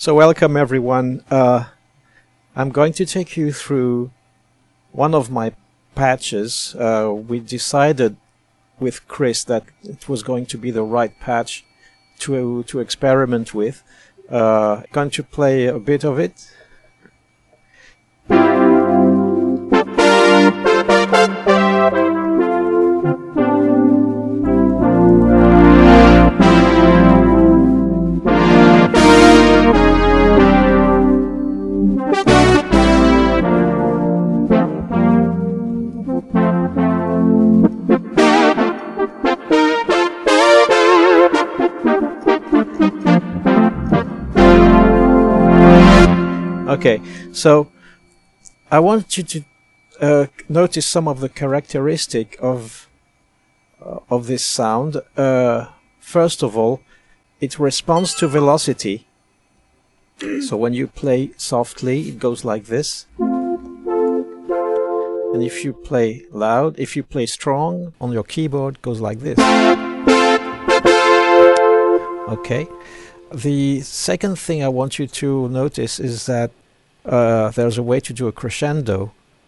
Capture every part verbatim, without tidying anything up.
So welcome everyone. Uh, I'm going to take you through one of my patches. Uh, we decided with Chris that it was going to be the right patch to to experiment with. Uh, going to play a bit of it. Okay, so I want you to uh, notice some of the characteristic of uh, of this sound. Uh, first of all, it responds to velocity. So when you play softly, it goes like this. And if you play loud, if you play strong on your keyboard, it goes like this. Okay. The second thing I want you to notice is that uh, there's a way to do a crescendo.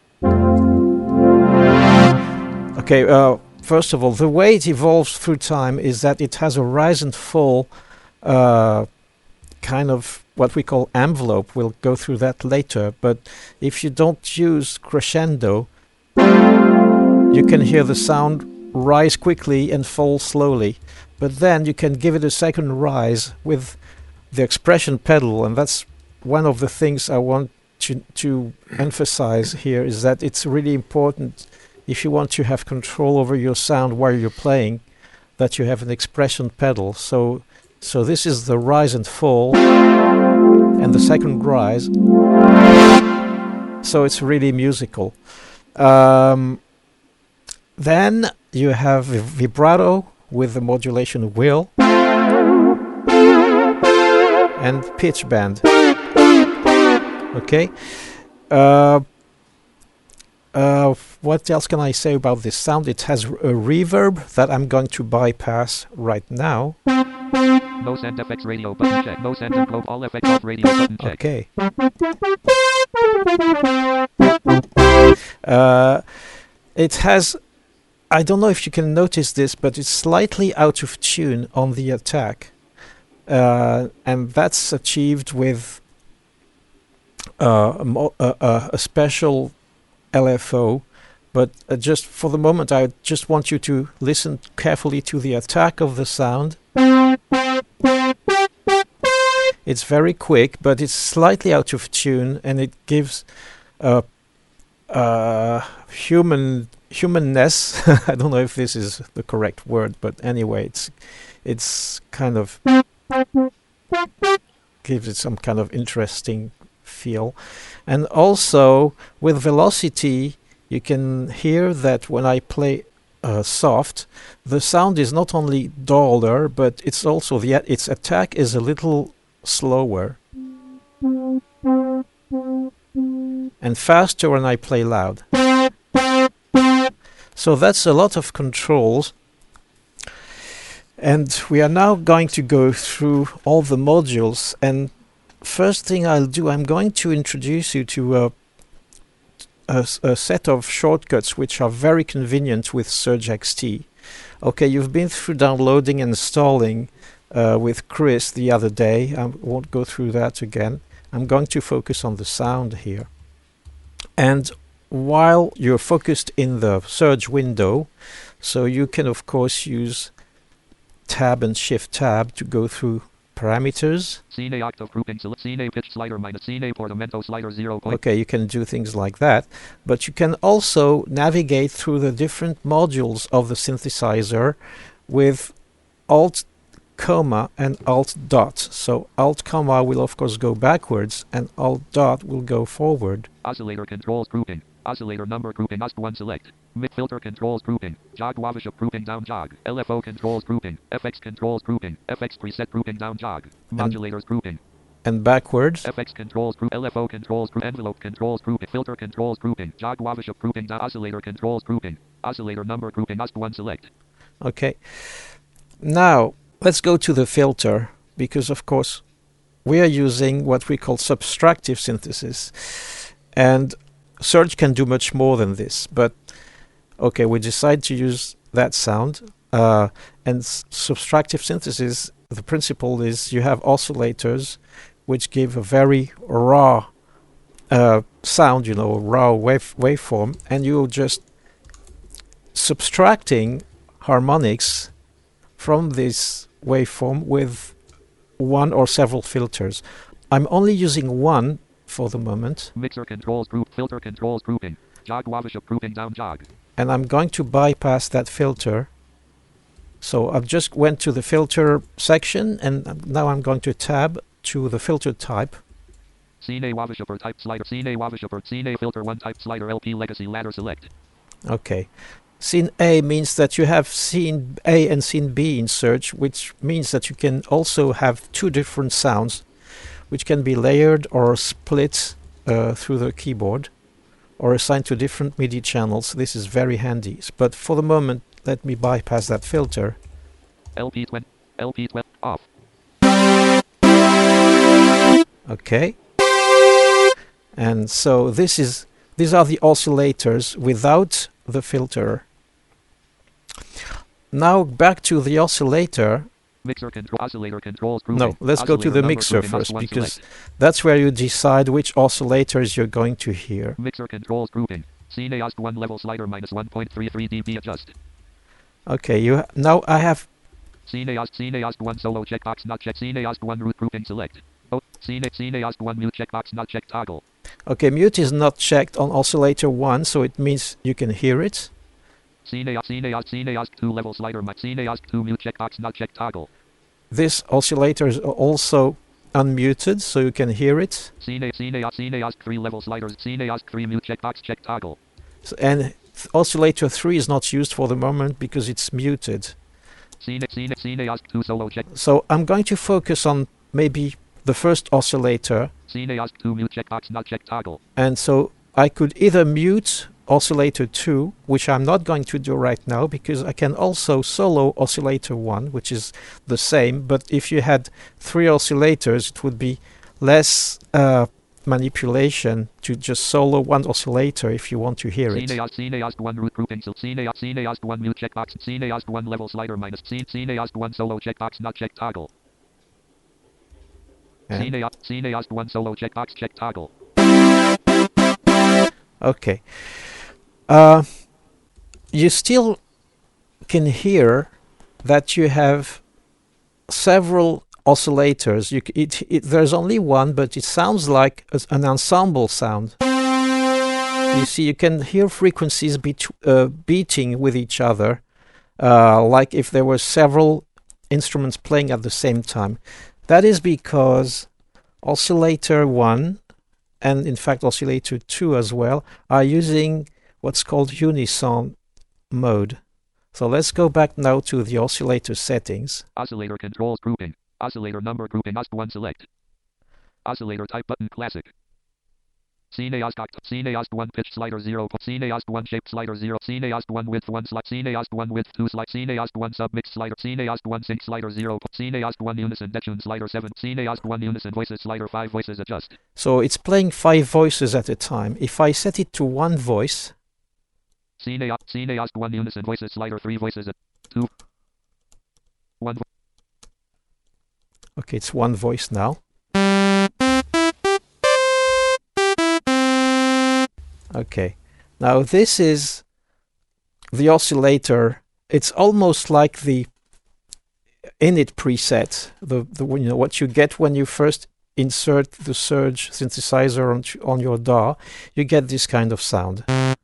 Okay, uh, first of all, the way it evolves through time is that it has a rise and fall uh, kind of what we call envelope. We'll go through that later, but if you don't use crescendo, you can hear the sound rise quickly and fall slowly. But then you can give it a second rise with the expression pedal, and that's one of the things I want to, to emphasize here, is that it's really important, if you want to have control over your sound while you're playing, that you have an expression pedal. So, so this is the rise and fall, and the second rise. So it's really musical. Um, then you have a vibrato with the modulation wheel and pitch bend. Okay. Uh, uh, what else can I say about this sound? It has a reverb that I'm going to bypass right now. No sound effects radio button check. No sound and globe all effects off radio button check. Okay. Uh, it has, I don't know if you can notice this, but it's slightly out of tune on the attack. Uh, and that's achieved with uh, a, mo uh, uh, a special L F O. But uh, just for the moment, I just want you to listen carefully to the attack of the sound. It's very quick, but it's slightly out of tune, and it gives uh, uh, human humanness. I don't know if this is the correct word, but anyway, it's it's kind of gives it some kind of interesting feel. And also with velocity, you can hear that when I play uh, soft, the sound is not only duller, but it's also the its attack is a little slower and faster when I play loud. So that's a lot of controls, and we are now going to go through all the modules. And first thing I'll do, I'm going to introduce you to a, a, a set of shortcuts which are very convenient with Surge X T. Okay, you've been through downloading and installing uh, with Chris the other day. I won't go through that again. I'm going to focus on the sound here. And while you're focused in the Surge window, so you can of course use Tab and Shift Tab to go through parameters. Scene octave grouping, select scene pitch slider minus scene portamento slider zero. Okay, you can do things like that, but you can also navigate through the different modules of the synthesizer with Alt comma and Alt dot. So Alt comma will of course go backwards, and Alt dot will go forward. Oscillator controls grouping. Oscillator number grouping. O S T one select. Mid filter controls grouping. Jog Wavishap grouping down jog. L F O controls grouping. F X controls grouping. F X preset grouping down jog. Modulators and grouping. And backwards. F X controls group. L F O controls group. Envelope controls grouping. Filter controls grouping. Jog Wavishap grouping down. Oscillator controls grouping. Oscillator number grouping. O S T one select. Okay. Now let's go to the filter, because of course we are using what we call subtractive synthesis. And Surge can do much more than this. But, okay, we decide to use that sound. Uh, and subtractive synthesis, the principle is you have oscillators which give a very raw uh, sound, you know, raw wave waveform, and you're just subtracting harmonics from this waveform with one or several filters. I'm only using one for the moment. Mixer controls group, filter controls grouping. Jog Waversha grouping down jog. And I'm going to bypass that filter. So I've just went to the filter section, and now I'm going to tab to the filter type. Cine Waversha per type slider. Cine Waversha per Cine filter one type slider L P legacy ladder select. Okay. Scene A means that you have scene A and scene B in Surge, which means that you can also have two different sounds, which can be layered or split uh, through the keyboard, or assigned to different MIDI channels. This is very handy. But for the moment, let me bypass that filter. L P twenty, L P twelve off. Okay. And so this is these are the oscillators without the filter. Now back to the oscillator. Mixer control oscillator controls grouping. No, let's go to the mixer first, because that's where you decide which oscillators you're going to hear. Mixer controls grouping. Cine O S one level slider minus one point three three dB adjust. Okay, you ha now I have Cine O S Cine O S one solo checkbox not checked. Cine O S one root grouping select. Oh, Cine Cine O S one mute checkbox not checked toggle. Okay, mute is not checked on oscillator one, so it means you can hear it. Cine O S Cine O S Cine O S two level slider my Cine O S two mute checkbox not checked toggle. This oscillator is also unmuted, so you can hear it. Cine Cine O S Cine O S three level sliders Cine O S three mute checkbox check toggle. So, and oscillator three is not used for the moment because it's muted. Cine Cine Cine O S two solo check. So I'm going to focus on maybe the first oscillator. Cine O S two mute checkbox not checked toggle. And so I could either mute oscillator two, which I'm not going to do right now, because I can also solo oscillator one, which is the same. But if you had three oscillators, it would be less uh, manipulation to just solo one oscillator if you want to hear it. Cine O S Cine O S one root grouping so Cine O S Cine O S one mute checkbox Cine O S one level slider minus Cine Cine O S one solo checkbox not checked toggle. Cine O S Cine O S one solo checkbox check toggle. Okay. Uh, you still can hear that you have several oscillators. You, it, it, there's only one, but it sounds like a, an ensemble sound. You see, you can hear frequencies beat, uh, beating with each other, uh, like if there were several instruments playing at the same time. That is because oscillator one, and in fact oscillator two as well, are using what's called unison mode. So let's go back now to the oscillator settings. Oscillator controls grouping. Oscillator number grouping O S one select. Oscillator type button classic. Cine O S Cine O S one pitch slider zero. Cine O S one shape slider zero. Cine O S one width one slide. Cine O S one width two slide. Cine O S one submix slider. Cine O S one sync slider zero. Cine O S one unison detune slider seven. Cine O S one unison voices slider five voices adjust. So it's playing five voices at a time. If I set it to one voice. Cine O S Cine O S one unison voices slider three voices at two. One. Okay, it's one voice now. Okay, now this is the oscillator. It's almost like the init preset, the, the you know what you get when you first insert the Surge synthesizer on, on your D A W. You get this kind of sound.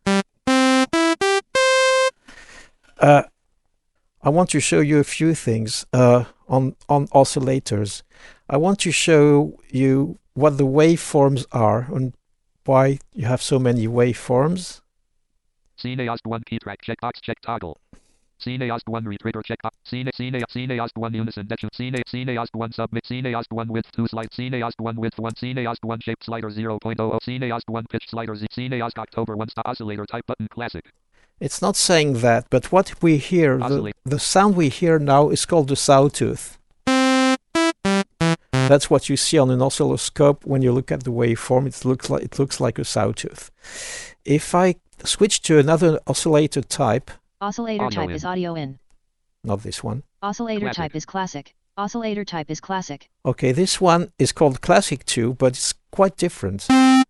Uh, I want to show you a few things uh, on, on oscillators. I want to show you what the waveforms are and why you have so many waveforms. Cine O S one key track checkbox check toggle. Cine O S one retrigger checkbox. Cine Cine Cine O S one unison detune. Cine Cine O S one submit. Cine O S one width two slide. Cine O S one width one. Cine O S one shape slider zero point zero zero. Cine O S one pitch slider Z. Cine O S October one stop oscillator type button classic. It's not saying that, but what we hear, the, the sound we hear now is called the sawtooth. that's what you see on an oscilloscope when you look at the waveform. It looks like it looks like a sawtooth. If I switch to another oscillator type, Oscillator Audio type in. is audio in. not this one. Oscillator Classic. type is classic. Oscillator type is classic. Okay, this one is called Classic two, but it's quite different.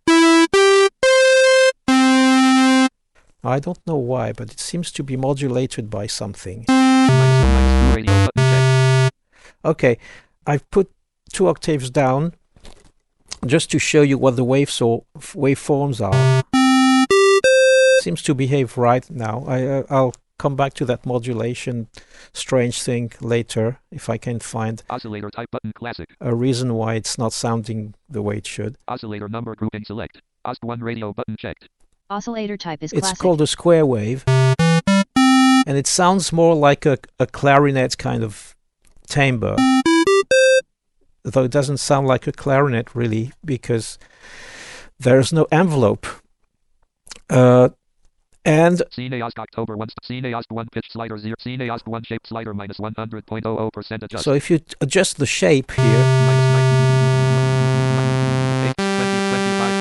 I don't know why, but it seems to be modulated by something. Minus one, minus two, radio button checked. Okay, I've put two octaves down just to show you what the wave so waveforms are. Seems to behave right now. I, uh, I'll come back to that modulation strange thing later if I can find Oscillator type button classic. a reason why it's not sounding the way it should. Oscillator number grouping select. O S one radio button checked. Oscillator type is It's classic. called a square wave, and it sounds more like a, a clarinet kind of timbre, though it doesn't sound like a clarinet really because there's no envelope. Uh, and Cine O S October one. Cine O S one pitch slider zero. Cine O S one shape slider minus one hundred point zero zero percent adjust. so if you t- adjust the shape here, Minus nine. Eight, twenty, twenty-five.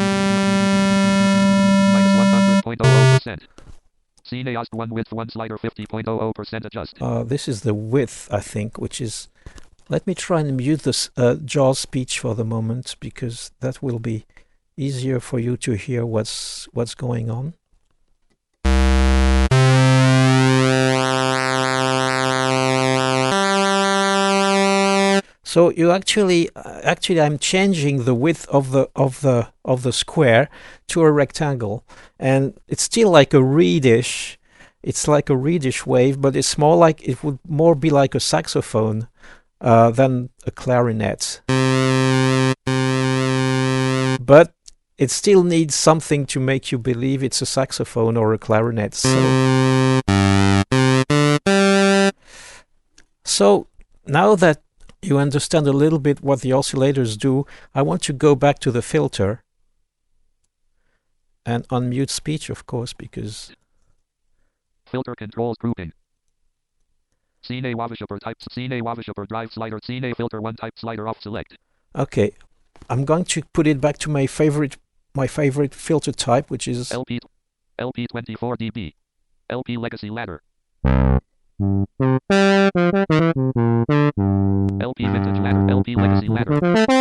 Minus one hundred point zero zero percent. Cine O S one width one slider fifty point zero zero percent adjust. uh, this is the width, I think, which is... Let me try and mute this uh, JAWS speech for the moment, because that will be easier for you to hear what's what's going on. So you actually, uh, actually, I'm changing the width of the of the of the square to a rectangle, and it's still like a reedish. It's like a reedish wave, but it's more like it would more be like a saxophone uh, than a clarinet. But it still needs something to make you believe it's a saxophone or a clarinet. So, so now that you understand a little bit what the oscillators do, I want to go back to the filter and unmute speech, of course, because Filter controls grouping. Cine Wavishaper type. Cine Wavishaper drive slider. Cine filter one type slider off select. okay, I'm going to put it back to my favorite my favorite filter type, which is L P L P twenty-four D B. L P legacy ladder. L P vintage ladder. L P legacy ladder.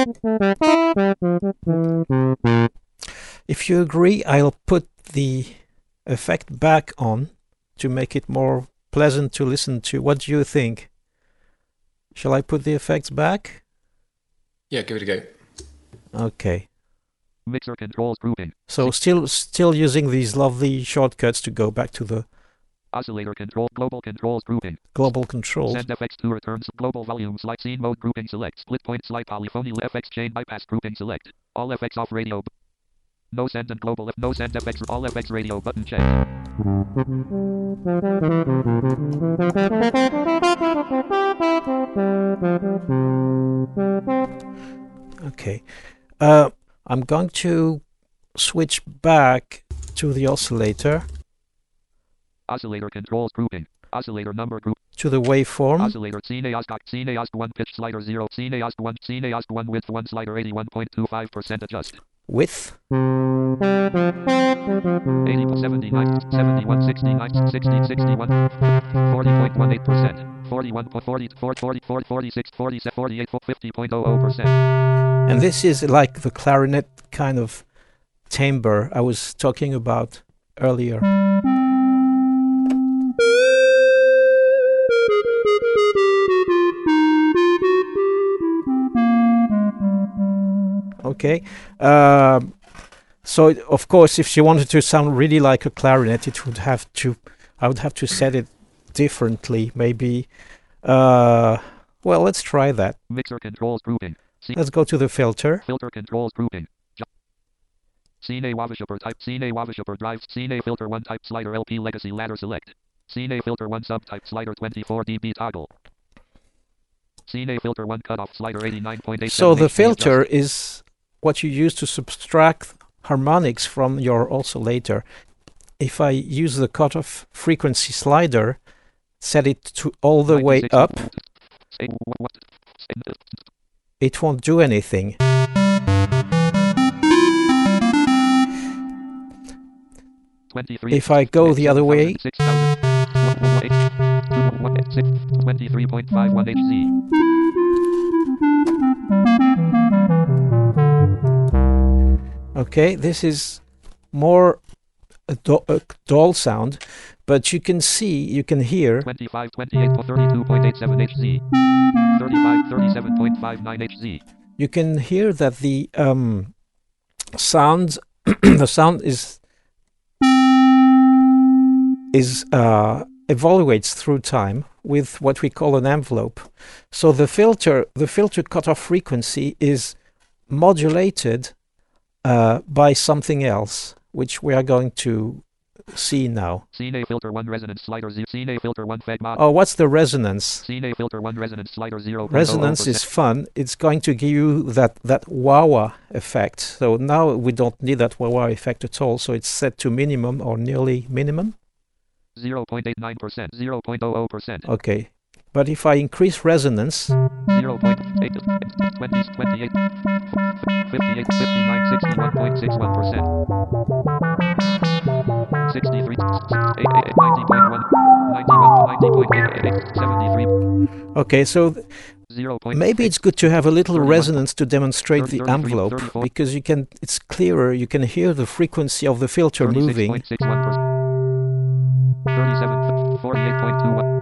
If you agree, I'll put the effect back on to make it more pleasant to listen to. What do you think? Shall I put the effects back? Yeah, give it a go. Okay. Mixer controls grouping. So still still using these lovely shortcuts to go back to the Oscillator control. Global controls grouping. global controls. Send F X to returns. Global volume slide. Scene mode grouping select. Split point slide polyphony. F X chain bypass grouping select. All F X off radio. b- No send and global. F- no send F X. All F X radio button check. Okay. Uh, I'm going to switch back to the oscillator, Oscillator controls grouping. Oscillator number group. to the waveform. Oscillator Cine O S Cine O S one pitch slider zero. Cine O S one. Cine O S one width one slider eighty-one point two five percent adjust. Width. eighty, seventy-nine, seventy-one, sixty-nine, sixty, sixty-one, forty point one eight percent, forty-one, forty, forty, forty, forty, forty-six, forty-seven, forty-eight, fifty point zero zero percent. And this is like the clarinet kind of timbre I was talking about earlier. Okay. Um, so it- of course, if she wanted to sound really like a clarinet, it would have to. I would have to set it differently. Maybe. Uh, well, let's try that. Mixer controls grouping. C- Let's go to the filter. filter controls grouping. J- Cine Wavishaper type. Cine Wavishaper drive. Cine filter one type slider L P legacy ladder select. Cine filter one subtype slider twenty-four D B toggle. Cine filter one cutoff slider eighty-nine point eight. So the filter is what you use to subtract harmonics from your oscillator. If I use the cutoff frequency slider, set it to all the way up, it won't do anything. If I go the other way, twenty-three point five one H Z. okay, this is more a, do a dull sound, but you can see, you can hear twenty-five, twenty-eight, thirty-two point eight seven H Z. thirty-five, thirty-seven point five nine H Z. you can hear that the um, sound the sound is is uh, evaluates through time with what we call an envelope. So the filter the filter cutoff frequency is modulated uh, by something else, which we are going to see now. C N A filter one resonance slider zero. C N A filter one fed mod. Oh, what's the resonance? C N A filter one resonance slider zero. Resonance is fun. It's going to give you that that wah-wah effect. So now we don't need that wah-wah effect at all. So it's set to minimum or nearly minimum. zero point eight nine percent. zero point zero zero percent. Okay. But if I increase resonance, zero point eight, twenty, twenty-eight, fifty-eight, fifty-nine, sixty-one point six one percent. sixty-three, ninety point one, ninety-one, ninety point eight eight, seventy-three. okay, so th- zero point maybe it's good to have a little thirty-one, resonance to demonstrate thirty, the thirty-three, envelope, thirty-four. because you can. It's clearer. You can hear the frequency of the filter thirty-six moving. point six one percent. thirty-seven, forty-eight point two one.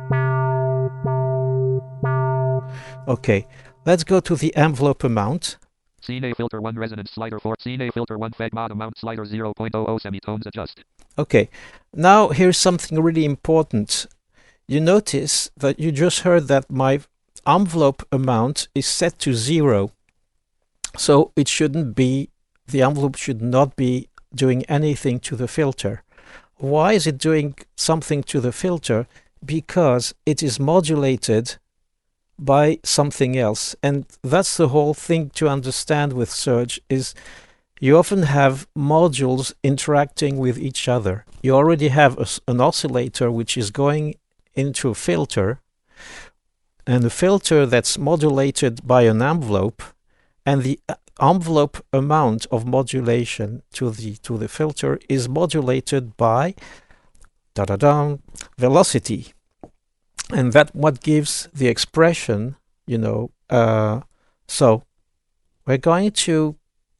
Okay, let's go to the envelope amount. C N A filter one resonance slider four. C N A filter one fed mod amount slider zero point zero zero semitones adjust. Okay, now here's something really important. You notice that you just heard that my envelope amount is set to zero. So it shouldn't be, the envelope should not be doing anything to the filter. Why is it doing something to the filter? Because it is modulated by something else. And that's the whole thing to understand with Surge, is you often have modules interacting with each other. You already have a, an oscillator which is going into a filter, and a filter that's modulated by an envelope, and the envelope amount of modulation to the to the filter is modulated by da da da velocity. And that what gives the expression, you know. Uh, so we're going to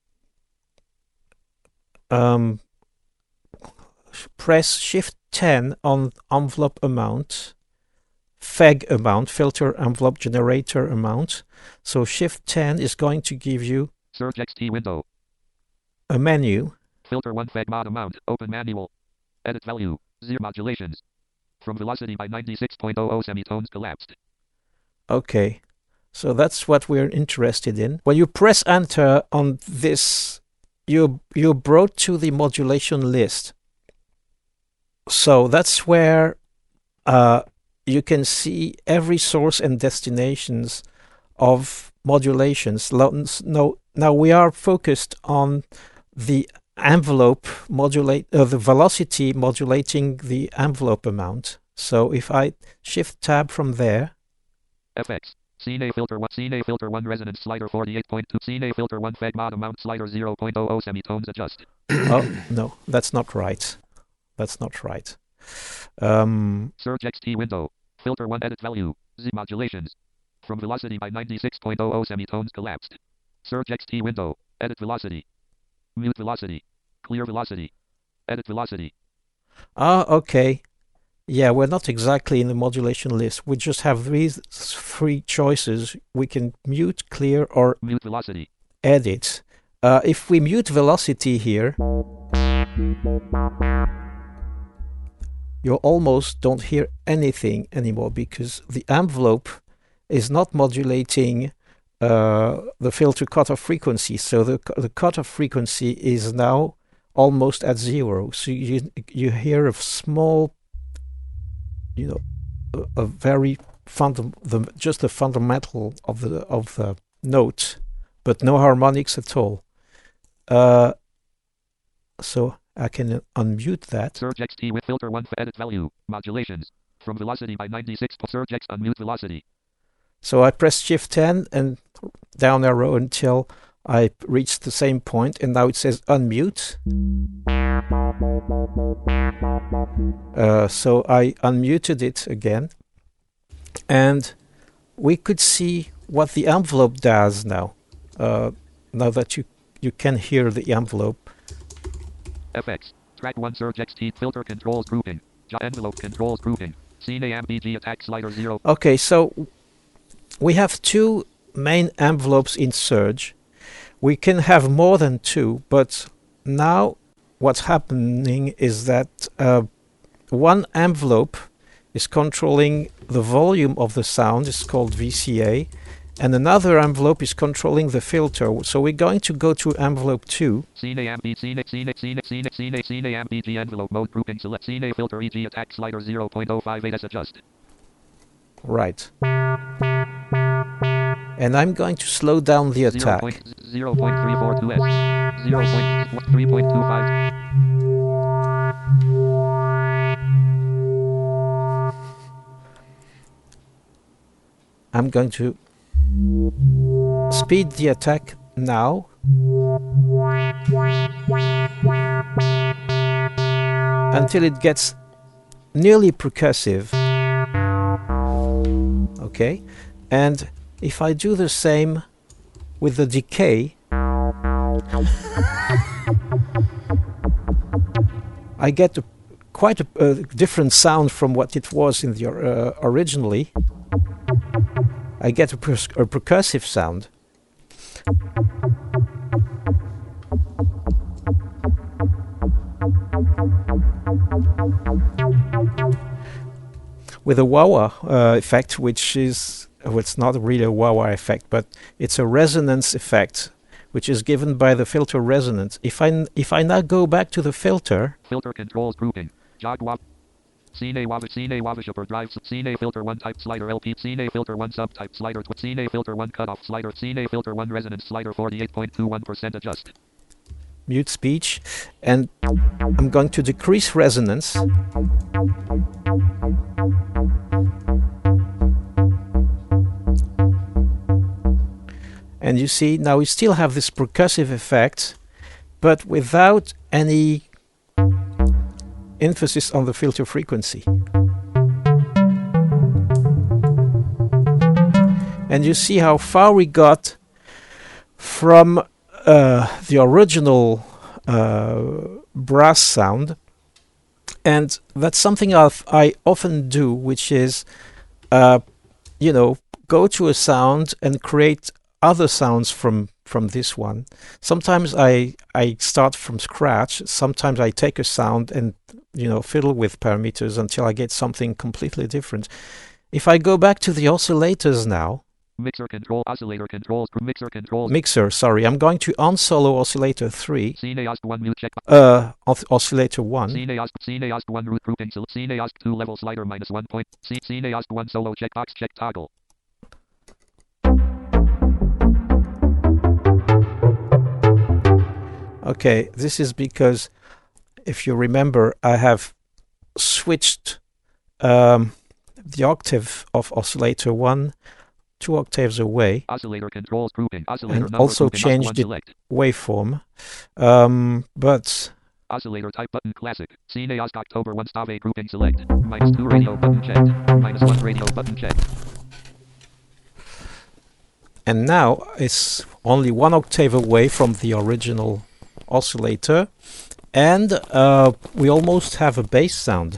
um, press Shift ten on envelope amount, F E G amount, filter envelope generator amount. So Shift ten is going to give you Surge X T window. a menu. Filter one fed mod amount. Open manual. Edit value. Zero modulations. From velocity by ninety-six point zero zero semitones collapsed. Okay, so that's what we're interested in. When you press enter on this, you you're brought to the modulation list. So that's where uh, you can see every source and destinations of modulations. Lo- No, now we are focused on the envelope modulate, uh, the velocity modulating the envelope amount. So if I shift tab from there, F X. C N A filter one. C N A filter one resonance slider forty-eight point two. C N A filter one fed mod amount slider zero point zero zero semitones adjust. oh no, that's not right. That's not right. Um, Surge X T window. Filter one edit value. Z modulations. From velocity by ninety-six point zero zero semitones collapsed. Surge X T window. Edit velocity. Mute velocity. Clear velocity. Edit velocity. ah, okay. Yeah, we're not exactly in the modulation list. We just have these three choices. We can mute, clear, or Mute velocity. edit. Uh, if we mute velocity here, you almost don't hear anything anymore, because the envelope is not modulating uh, the filter cutoff frequency. So the the cutoff frequency is now almost at zero. So you you hear a small, you know, a, a very fundam the just the fundamental of the of the note, but no harmonics at all. Uh, so I can unmute that. Surge X T with filter one for edit value. Modulations. From velocity by ninety-six. Surge X unmute velocity. So I press Shift ten and down arrow until I reached the same point, and now it says unmute. Uh, so I unmuted it again, and we could see what the envelope does now. Uh, now that you you can hear the envelope. F X track one surge X T filter controls grouping. J envelope controls grouping. Scene A M B G attack slider zero. Okay, so we have two main envelopes in Surge. We can have more than two, but now what's happening is that uh, one envelope is controlling the volume of the sound, it's called V C A, and another envelope is controlling the filter. So we're going to go to envelope two. Scene A M B, scene A, scene A, scene A, scene A, scene A, scene A M B G envelope mode grouping select scene A filter E G attack slider zero point zero five eight S adjust. Right. And I'm going to slow down the attack. zero point three four two S. zero point three two five. I'm going to speed the attack now. Until it gets nearly percussive. Okay. And if I do the same with the decay, I get a, quite a, a different sound from what it was in the uh, originally. I get a, per a percussive sound. With a wah-wah uh, effect, which is, well, it's not really a wah-wah effect, but it's a resonance effect, which is given by the filter resonance. If I if I now go back to the filter, filter controls grouping, Jaguar, Scene A Wavish, Scene A Wavish upper drive, Scene A filter one type slider L P, Scene A filter one subtype slider, Scene A filter one cutoff slider, Scene A filter one resonance slider forty-eight point two one percent adjust. Mute speech, and I'm going to decrease resonance. And you see, now we still have this percussive effect, but without any emphasis on the filter frequency. And you see how far we got from uh, the original uh, brass sound. And that's something I've, I often do, which is, uh, you know, go to a sound and create other sounds from from this one. Sometimes I I start from scratch. Sometimes I take a sound and, you know, fiddle with parameters until I get something completely different. If I go back to the oscillators now, mixer control, oscillator controls, mixer controls, mixer. Sorry, I'm going to on solo oscillator three. Scene A O S C one mute check. Uh, os oscillator one. Scene A O S C, Scene A O S C one root grouping. Scene A O S C two level slider minus one point. Scene A O S C one solo checkbox check toggle. Okay, this is because, if you remember, I have switched um, the octave of oscillator one two octaves away, oscillator controls grouping, oscillator and also grouping, changed the select. waveform. Um, but oscillator type button classic. Scene A O S C October one stave grouping select. Minus two radio button checked. Minus one radio button checked. And now it's only one octave away from the original oscillator, and uh, we almost have a bass sound.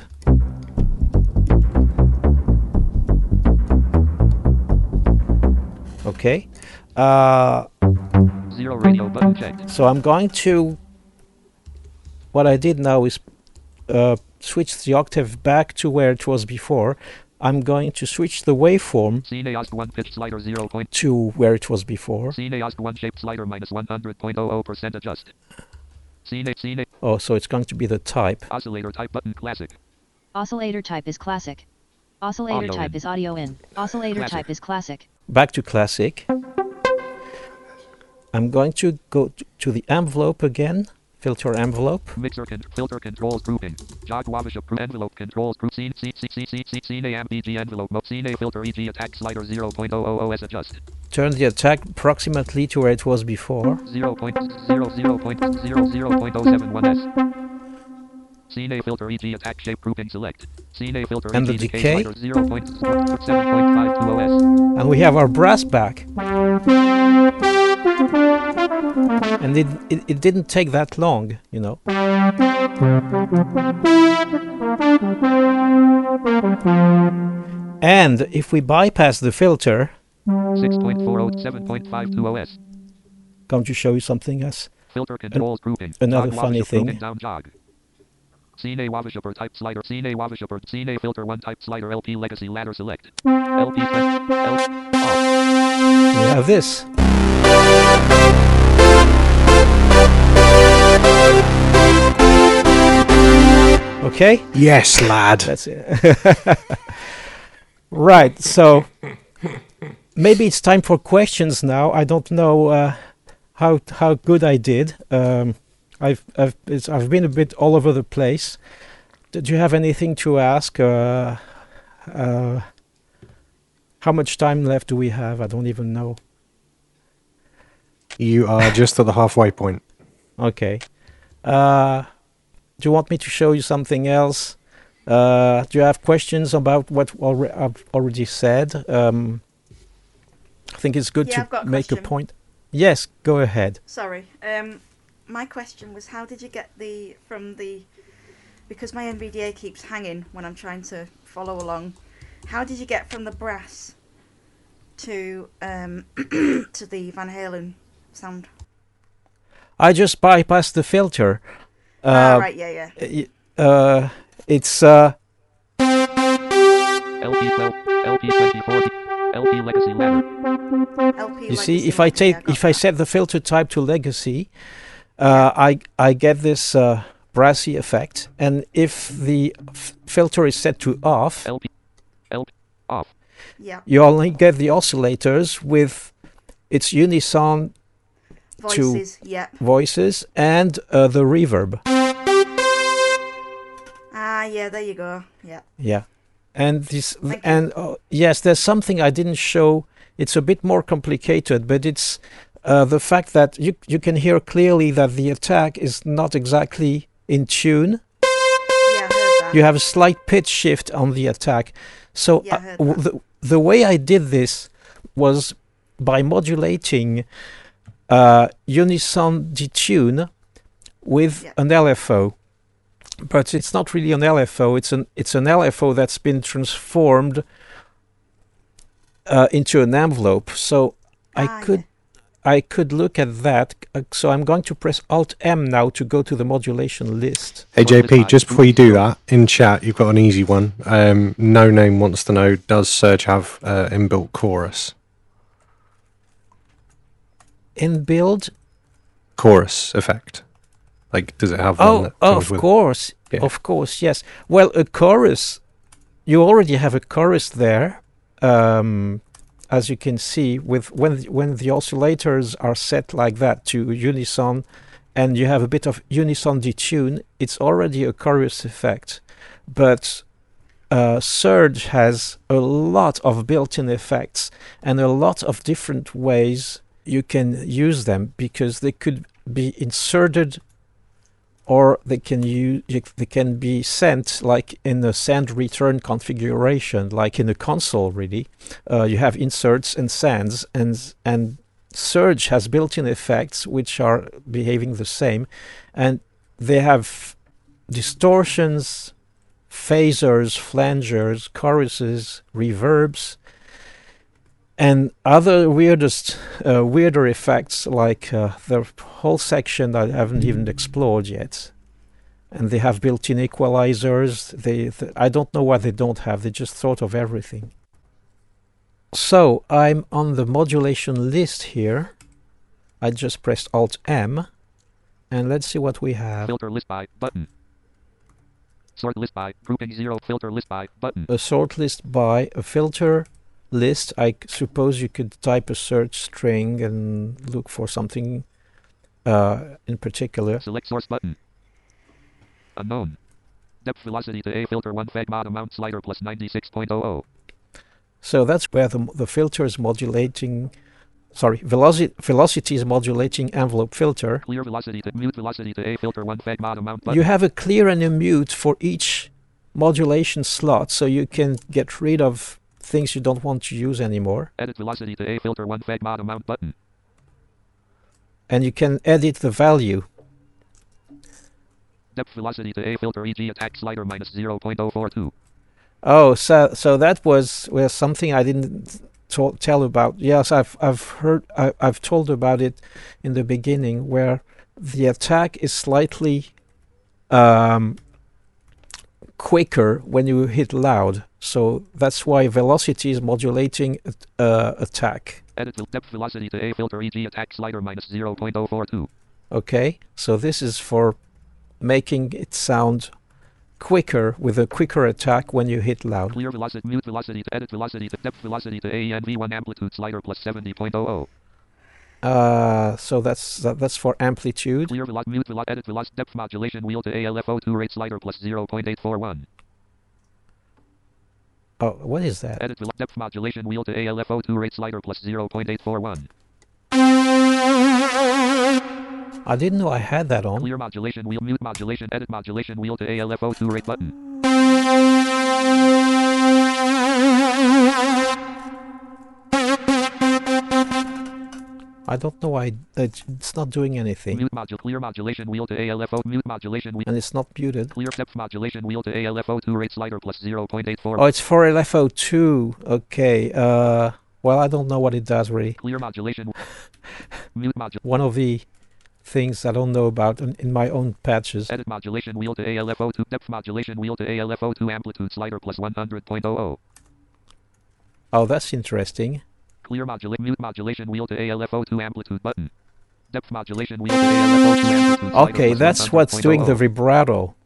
Okay. Uh, Zero radio button checked. so I'm going to, what I did now is uh, switch the octave back to where it was before. I'm going to switch the waveform Scene A O S C one pitch slider zero point. to where it was before. Scene A O S C one shape slider minus one hundred point zero zero percent adjust. Scene A, Scene A. Oh, so it's going to be the type. Oscillator type button classic. Oscillator type is classic. Oscillator Audio type in. is audio in. Oscillator Classic. type is classic. Back to classic. I'm going to go t- to the envelope again, filter envelope. Mixer con- filter controls grouping. Jog Wavish appro- envelope controls group scene C C C C C Cine A M B G envelope mode Cine filter E G attack slider zero point zero zero zero S adjust. Turn the attack approximately to where it was before. zero point zero zero zero zero point zero seven one S. Cine filter E G attack shape grouping select. Cine filter And E the G decay. slider zero point seven point five two zero S. And we have our brass back. And it, it, it didn't take that long, you know. And if we bypass the filter, six point four zero seven point five two zero S. going to show you something else. Filter controls grouping. Another Jog funny Wavish thing. grouping down jog. Cine Wavish upper type slider. Cine Wavish upper. Cine filter one type slider. L P legacy ladder select. L P flex. L off. We have this. Okay? Yes, lad. That's it. Right, so maybe it's time for questions now. I don't know uh, how how good I did. Um, I've I've it's, I've been a bit all over the place. Did you have anything to ask? Uh, uh, how much time left do we have? I don't even know. You are just at the halfway point. Okay. Uh, do you want me to show you something else? Uh, do you have questions about what alre- I've already said? Um, I think it's good Yeah, I've got to a make a question. point. Yes, go ahead. Sorry. Um, my question was, how did you get the from the because my N V D A keeps hanging when I'm trying to follow along. How did you get from the brass to um to the Van Halen sound? I just bypassed the filter. ah, Uh, right. Yeah, yeah. y- uh, it's uh, L P twelve. L P twenty-four. L P legacy ladder. L P you see, legacy if I ladder, take yeah, got if I that. set the filter type to legacy, uh, I I get this uh, brassy effect, and if the f- filter is set to off, L P. L P off. Yeah. you only get the oscillators with its unison to- Voices. Yeah. voices and uh, the reverb. Ah, yeah. There you go. Yeah. Yeah, and this Thank you. and uh, yes, there's something I didn't show. It's a bit more complicated, but it's uh, the fact that you you can hear clearly that the attack is not exactly in tune. Yeah. I heard that. You have a slight pitch shift on the attack. So Yeah, I uh, heard w- that. the the way I did this was by modulating uh, unison detune with Yeah. an L F O. But it's not really an L F O. It's an it's an L F O that's been transformed uh, into an envelope. So I Ah, could I could look at that. Uh, so I'm going to press Alt M now to go to the modulation list. Hey J P, just before you do that, in chat you've got an easy one. Um, no Name wants to know, does Surge have uh, inbuilt chorus? In build. Chorus effect? Like, does it have one Oh, that oh comes of with course, Yeah. of course, yes. Well, a chorus. You already have a chorus there, um, as you can see. With when when the oscillators are set like that to unison, and you have a bit of unison detune, it's already a chorus effect. But uh, Surge has a lot of built-in effects and a lot of different ways you can use them, because they could be inserted, or they can use, they can be sent like in a send return configuration, like in a console. Really, uh, you have inserts and sends, and and Surge has built-in effects which are behaving the same, and they have distortions, phasers, flangers, choruses, reverbs, and other weirdest, uh, weirder effects, like uh, the whole section I haven't even explored yet. And they have built-in equalizers. They, th- I don't know what they don't have. They just thought of everything. So I'm on the modulation list here. I just pressed Alt M, and let's see what we have. Filter list by button. Sort list by grouping zero. Filter list by button. A sort list by, a filter list. I c- suppose you could type a search string and look for something uh, in particular. Select source button. Unknown. Depth velocity to A filter one feg mod amount slider plus ninety-six point zero zero. So that's where the, the filter is modulating, sorry, velocity, velocity is modulating envelope filter. Clear velocity to mute velocity to A filter one feg mod amount button. You have a clear and a mute for each modulation slot, so you can get rid of things you don't want to use anymore. Edit velocity to A filter one feg mod amount button. And you can edit the value. Depth velocity to A filter E G attack slider minus zero point zero four two. Oh, so so that was was something I didn't to- tell about. Yes, I've I've heard I, I've told about it in the beginning, where the attack is slightly um, quicker when you hit loud. So that's why velocity is modulating uh, attack. Edit vel- depth velocity to A filter E G attack slider minus zero point zero four two. Okay, so this is for making it sound quicker with a quicker attack when you hit loud. Clear velocity, mute velocity to edit velocity to depth velocity to A E N V one amplitude slider plus seventy point zero zero. Uh, so that's that, that's for amplitude. Clear velocity, mute velocity, edit velocity, depth modulation wheel to A L F O two rate slider plus zero point eight four one. Oh, what is that? Edit vel- depth modulation wheel to A L F O two rate slider plus zero point eight four one. I didn't know I had that on. Clear modulation wheel, mute modulation, edit modulation wheel to A L F O two rate button. I don't know why it's not doing anything. Mute module, clear modulation wheel to A L F O, mute modulation wheel. And it's not muted. Clear depth modulation wheel to A L F O two rate slider plus zero point eight four. Oh, it's for L F O two. Okay. Uh, well, I don't know what it does really. Clear modulation. Mute module. One of the things I don't know about in, in my own patches. Edit modulation wheel to A L F O two. Depth modulation wheel to A L F O two amplitude slider plus one hundred point zero zero. Oh, that's interesting. Clear modulate mute modulation wheel to A L F O two amplitude button. Depth modulation wheel to A L F O two amplitude slider Okay, plus that's what's doing the vibrato.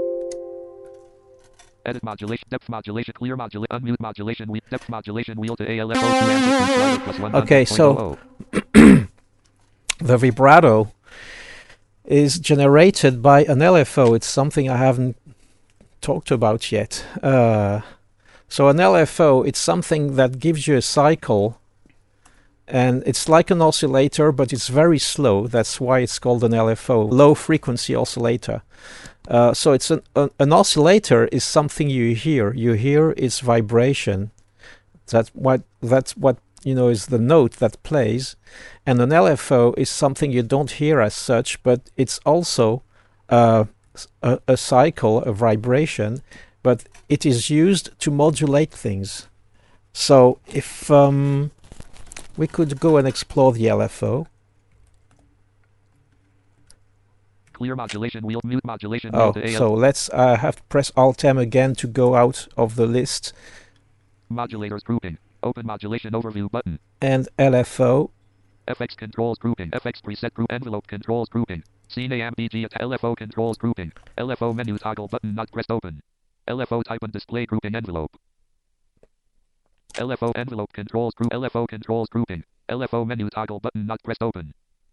Edit modulation, depth modulation, clear modulation, unmute modulation, wheel, depth modulation wheel to A L F O two amplitude slider plus one hundred point zero zero. Okay, so the vibrato is generated by an L F O. It's something I haven't talked about yet. Uh, so an L F O, it's something that gives you a cycle, and it's like an oscillator, but it's very slow. That's why it's called an L F O, low frequency oscillator. Uh, so it's an, an an oscillator is something you hear. You hear its vibration. That's what that's what you know is the note that plays, and an L F O is something you don't hear as such, but it's also uh, a, a cycle, a vibration, but it is used to modulate things. So if um, we could go and explore the L F O. Clear modulation wheel, mute modulation Oh, wheel to A L. so let's uh, have to press Alt M again to go out of the list. Modulators grouping. Open modulation overview button. And L F O. F X controls grouping. F X preset group envelope controls grouping. Scene A M B G at L F O controls grouping. L F O menu toggle button not pressed open. L F O type and display grouping envelope. L F O envelope controls group. L F O controls grouping. L F O menu toggle button not pressed open.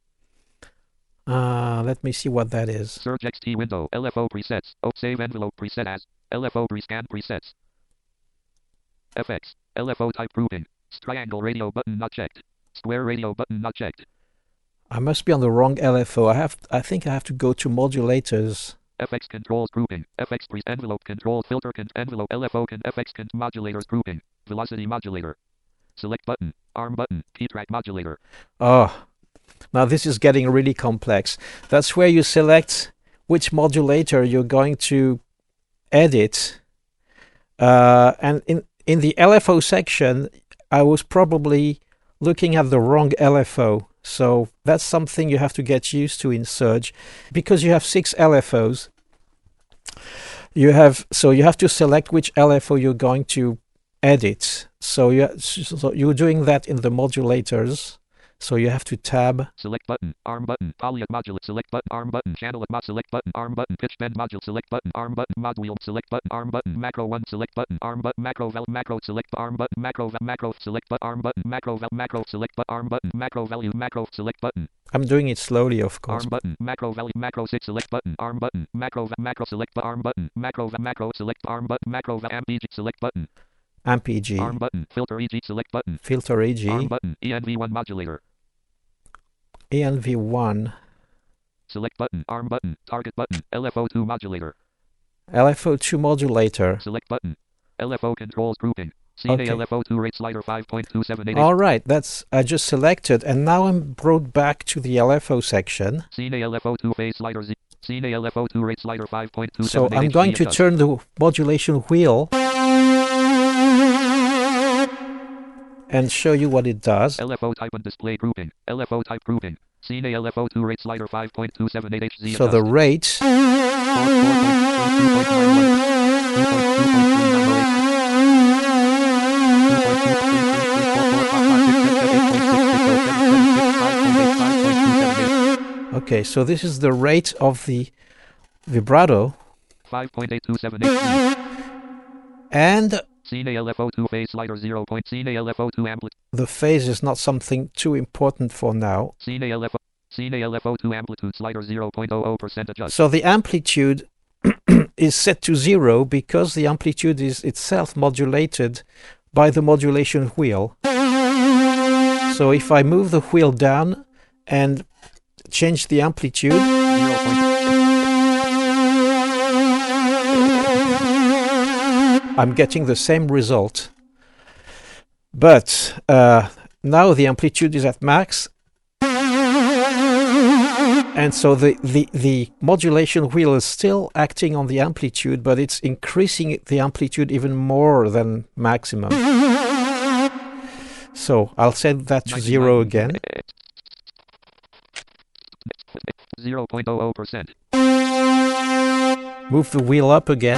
Uh, let me see what that is. Search X T window. L F O presets. Oh, save envelope preset as. L F O rescan presets. F X. L F O type grouping. Triangle radio button not checked. Square radio button not checked. I must be on the wrong L F O. I have. I think I have to go to modulators. F X controls grouping. F X pre envelope control filter con envelope L F O can F X con modulators grouping. Velocity modulator. Select button. Arm button. Key track modulator. Oh, now this is getting really complex. That's where you select which modulator you're going to edit. Uh, and in in the L F O section, I was probably looking at the wrong L F O. So that's something you have to get used to in Surge, because you have six L F Os. You have so you have to select which L F O you're going to edit. So you so you're doing that in the modulators So you have to tab. Select button. Arm button. Poly modulate. Select button. Arm button. Channel mod. Select button. Arm button. Pitch bend module. Select button. Arm button. Mod wheel. Select button. Arm button. Macro one. Select button. Arm button. Macro val. Macro. Select arm button. Macro val. Macro. Select button. Arm button. Macro val. Macro. Select button. Arm button. Macro value. Macro. Select button. I'm doing it slowly, of course. Arm button. Macro value. Macro six. Select button. Arm button. Macro val. Macro. Select button. Arm button. Macro val. Macro. Select arm button. Macro val. Amp E G. Select button. Amp E G. Arm button. Filter E G. Select button. Filter E G. Arm button. E N V one modulator. E N V one. Select button. Arm button. Target button. L F O two modulator. L F O two modulator. Select button. L F O controls grouping. C N A Okay. L F O two rate slider five point two seven eight. All right, that's I just selected, and now I'm brought back to the L F O section. C N A L F O two phase slider Z. C N A L F O two rate slider five point two So seven eight. I'm going to turn the modulation wheel and show you what it does. L F O type and display grouping. L F O type grouping. C N A L F O two rate slider five point two seven eight H Z. So the rate Okay, so this is the rate of the vibrato, five point eight two seven H Z. and C N A L F O two phase slider zero. C N A L F O two amplitude. the phase is not something too important for now. C N A L F O. C N A L F O two amplitude slider zero point zero zero percent adjust. So the amplitude is set to zero because the amplitude is itself modulated by the modulation wheel. So if I move the wheel down and change the amplitude, zero point I'm getting the same result. But uh, now the amplitude is at max, and so the, the, the modulation wheel is still acting on the amplitude, but it's increasing the amplitude even more than maximum. So I'll set that to zero again. zero point zero zero percent. Move the wheel up again.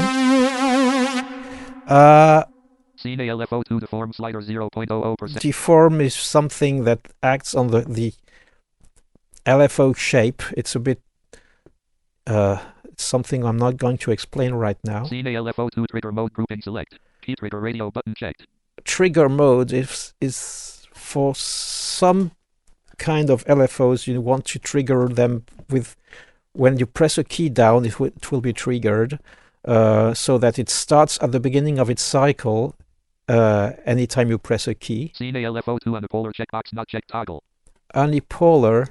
Uh, C N A L F O two deform slider zero point zero zero percent. deform is something that acts on the, the L F O shape. It's a bit uh, it's something I'm not going to explain right now. C N A L F O two trigger mode grouping select. Key trigger radio button checked. Trigger mode is, is for some kind of L F Os you want to trigger them with when you press a key down, it, w- it will be triggered uh, so that it starts at the beginning of its cycle uh, anytime you press a key. C N A L F O two unipolar checkbox not checked toggle. Unipolar.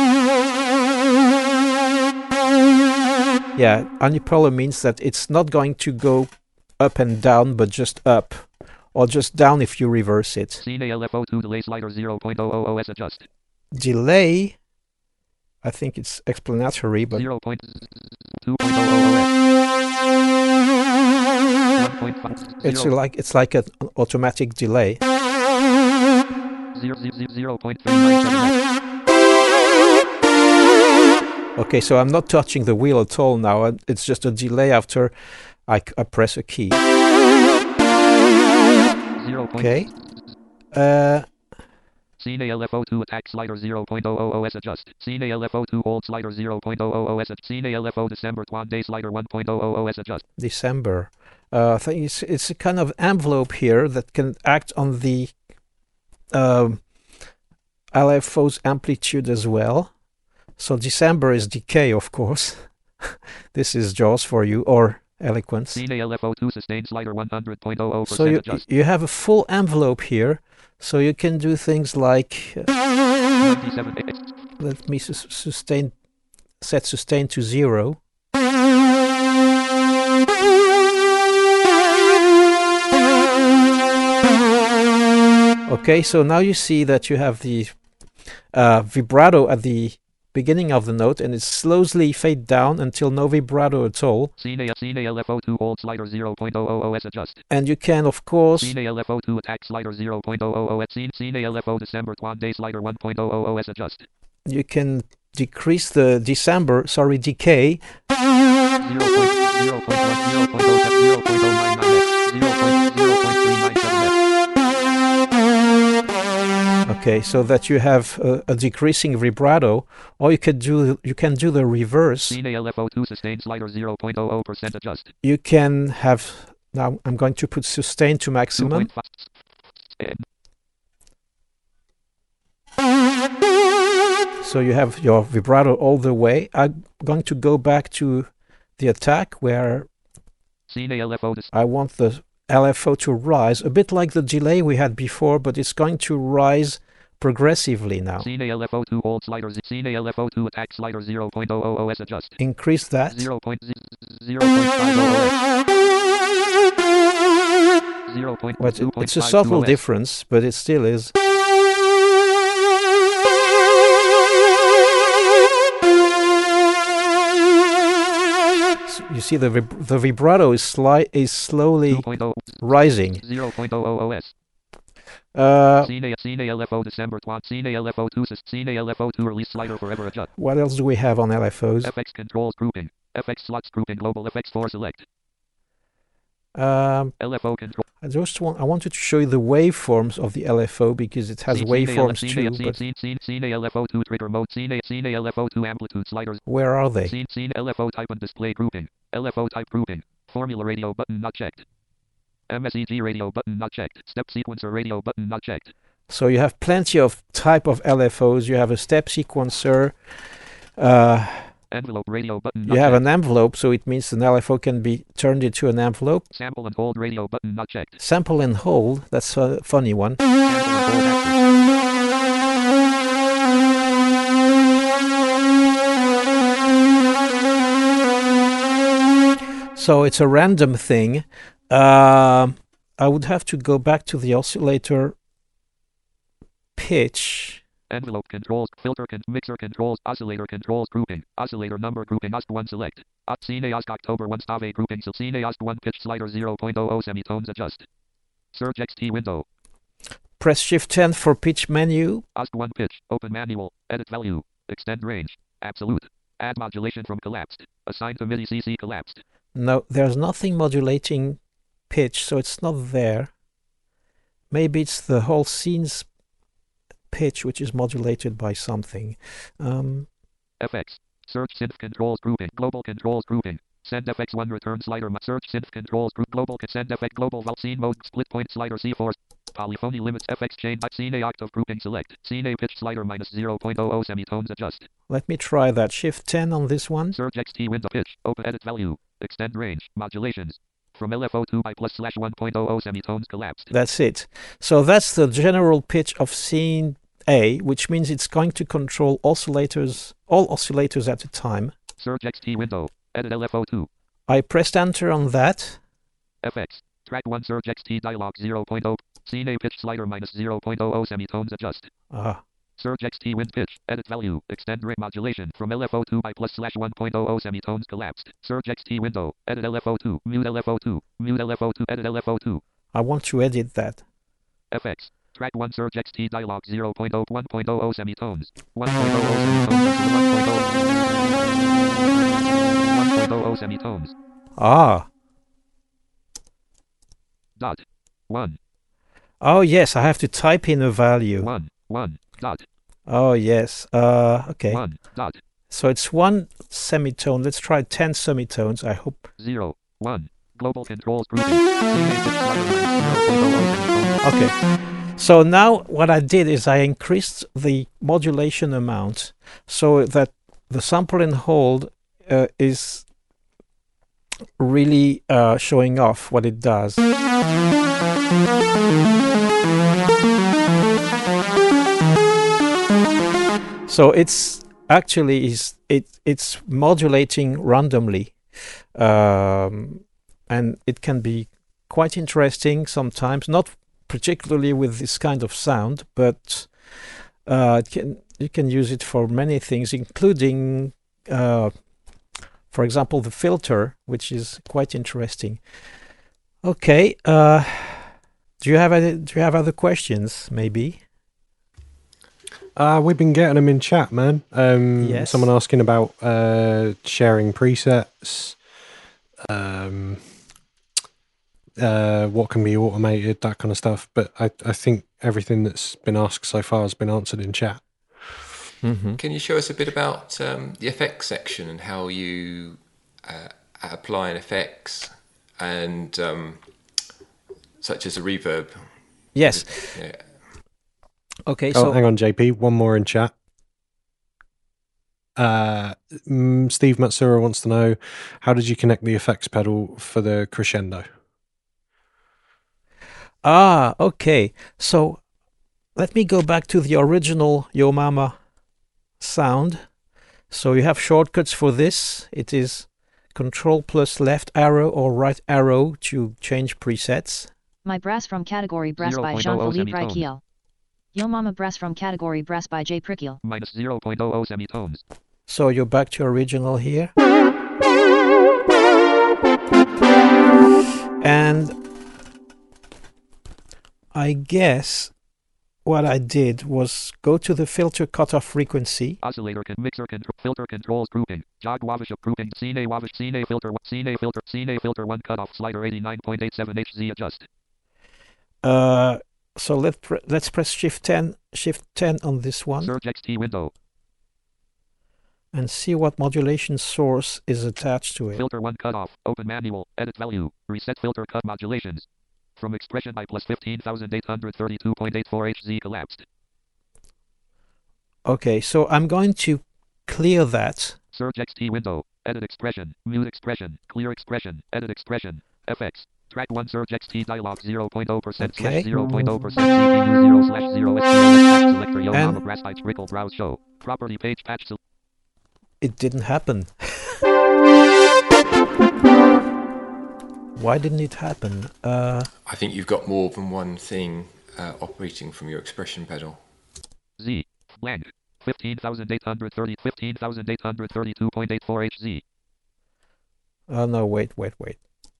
Yeah, unipolar means that it's not going to go up and down, but just up, or just down if you reverse it. C N A L F O two delay slider zero point zero zero S adjust. Delay, I think it's explanatory, but zero point two zero zero S. one point five. it's like it's like an automatic delay. zero point three nine seven S. Okay, so I'm not touching the wheel at all now. and It's just a delay after I, I press a key. zero. Okay. Uh, C N A L F O two attack slider zero point zero zero S adjust. C N A L F O two hold slider zero point zero zero S adjust. C N A L F O December Twan day slider one point zero zero S adjust. December. Uh, I think it's, it's a kind of envelope here that can act on the um, L F O's amplitude as well. So December is decay, of course. This is JAWS for you, or Eloquence. C N A L F O two sustain slider one hundred point zero zero percent So you, adjust. you have a full envelope here, so you can do things like, uh, ninety-seven. let me sus- sustain, set sustain to zero. Okay, so now you see that you have the uh, vibrato at the beginning of the note, and it slowly fade down until no vibrato at all. C N A L F O two hold slider zero point zero zero S adjust. And you can, of course, C N A L F O two attack slider zero point zero zero S. C N A L F O December Twan day slider one point zero zero S adjust. you can decrease the December, sorry, decay. zero point zero point one zero point zero zero point zero nine nine S. zero point zero point three nine seven S. Okay, so that you have a, a decreasing vibrato, or you can do you can do the reverse. Scene A L F O two sustain slider zero point zero zero percent adjust. You can have, now I'm going to put sustain to maximum. two point five. So you have your vibrato all the way. I'm going to go back to the attack where Scene A L F O dis- I want the L F O to rise, a bit like the delay we had before, but it's going to rise progressively now. Scene A L F O two hold slider. z- Scene A L F O two attack slider zero point zero zero zero s adjust. Increase that. zero point zero point five zero s. zero point But two point it's a five subtle two s. difference, but it still is. So you see, the vib- the vibrato is sli- is slowly two point zero rising. zero point zero zero zero s. Uh, Scene A Scene A L F O December twat. Scene A L F O two sus- Scene A L F O two release slider forever adjust. what else do we have on L F Os? F X controls grouping. F X slots grouping global F X four select. Um, L F O control. I just want I wanted to show you the waveforms of the L F O because it has Scene- waveforms Scene A- too. Scene But Scene Scene Scene A L F O two trigger mode. Scene A Scene A L F O two amplitude sliders. where are they? Scene Scene L F O type and display grouping. L F O type grouping. Formula radio button not checked. M S E G radio button not checked. Step sequencer radio button not checked. So you have plenty of type of L F Os. You have a step sequencer. Uh, Envelope radio button not you have checked. an envelope, so it means an L F O can be turned into an envelope. Sample and hold radio button not checked. Sample and hold. That's a funny one. Sample and hold active. So it's a random thing. Um I would have to go back to the oscillator pitch. Envelope controls, filter con- mixer controls, oscillator controls grouping, oscillator number grouping, O S T one select. O S T Scene O S T October one stave grouping, so Scene O S T one pitch slider zero point zero zero semitones adjust. Search X T window, Press Shift ten for pitch menu. O S T one pitch, open manual, edit value, extend range, absolute, add modulation from collapsed, assign to MIDI C C collapsed. No, there's nothing modulating pitch, so it's not there. Maybe it's the whole scene's pitch which is modulated by something. Um, F X, search synth controls grouping, global controls grouping, send F X one return slider, mo- search synth controls group, global, con- send F X global, val scene mode, split point slider C four, polyphony limits, F X chain, Scene A octave grouping select, Scene A pitch slider minus zero point zero zero semitones adjust. let me try that. Shift ten on this one. Search X T window pitch, open edit value, extend range, modulations. From L F O two by plus slash one point zero zero semitones collapsed. That's it. So that's the general pitch of scene A, which means it's going to control oscillators, all oscillators at a time. Search X T window, edit L F O two, I pressed enter on that. F X, track one search X T dialog zero point zero, Scene A pitch slider minus zero point zero zero semitones adjust. Ah, Search X T wind pitch, edit value, extend rate modulation from L F O two by plus slash one point zero zero semitones collapsed. Search X T window, edit L F O two, mute L F O two, mute L F O two, edit L F O two. I want to edit that. F X, track one search X T dialog zero point zero, one point zero zero semitones, one point zero zero semitones, one point zero zero semitones, Ah, dot, one, oh yes, I have to type in a value. one, one, dot, Oh yes, uh, okay. one, dot, So it's one semitone. Let's try ten semitones, I hope. zero, one, global controls grouping, Scene A pitch slider minus zero point zero zero semitones. Okay. So now what I did is I increased the modulation amount so that the sample and hold uh, is really uh, showing off what it does. So it's actually is it it's modulating randomly, um, and it can be quite interesting sometimes. Not particularly with this kind of sound, but uh, it can you can use it for many things, including, uh, for example, the filter, which is quite interesting. Okay, uh, do you have any, do you have other questions? Maybe. Uh, we've been getting them in chat, man. Um, Yes. Someone asking about uh, sharing presets, um, uh, what can be automated, that kind of stuff. But I, I think everything that's been asked so far has been answered in chat. Mm-hmm. Can you show us a bit about um, the effects section and how you uh, apply an effects and um, such as a reverb? Yes. Yeah. Okay. Oh, So hang on, J P. One more in chat. Uh, mm, Steve Matsura wants to know, how did you connect the effects pedal for the crescendo? ah, okay. So let me go back to the original Yo Mama sound. So you have shortcuts for this. It is Control plus left arrow or right arrow to change presets. My Brass from category Brass by zero point zero zero Jean-Philippe semitone. Reikiel. Yo Mama Brass from category Brass by J. Prickeel. Minus zero point zero zero semitones. So you're back to original here. And I guess what I did was go to the filter cutoff frequency. Oscillator con mixer control filter controls grouping. Jog Wavish grouping. Cine Wavish Cine filter Cine filter Cine filter one cutoff slider eighty-nine point eight seven H Z adjust. Uh, so let's pre- let's press Shift ten, Shift ten on this one, Surge X T window. and see what modulation source is attached to it. Filter one cutoff. Open manual. Edit value. Reset filter cut modulations. From expression by plus fifteen thousand eight hundred thirty-two point eight four H Z collapsed. Okay, so I'm going to clear that. Surge X T window. Edit expression. Mute expression. Clear expression. Edit expression. F X. Track one Surge X T dialog zero point zero percent Okay. slash zero point zero percent C P U zero slash zero S P L S patch selector Yo And- Mama Brass Bytes Brickle Browse Show. Property page patch sel- It didn't happen. Why didn't it happen? Uh, I think you've got more than one thing uh, operating from your expression pedal. Z. Blank. fifteen thousand eight hundred thirty fifteen thousand eight hundred thirty-two point eight four H Z. oh no, wait, wait, wait.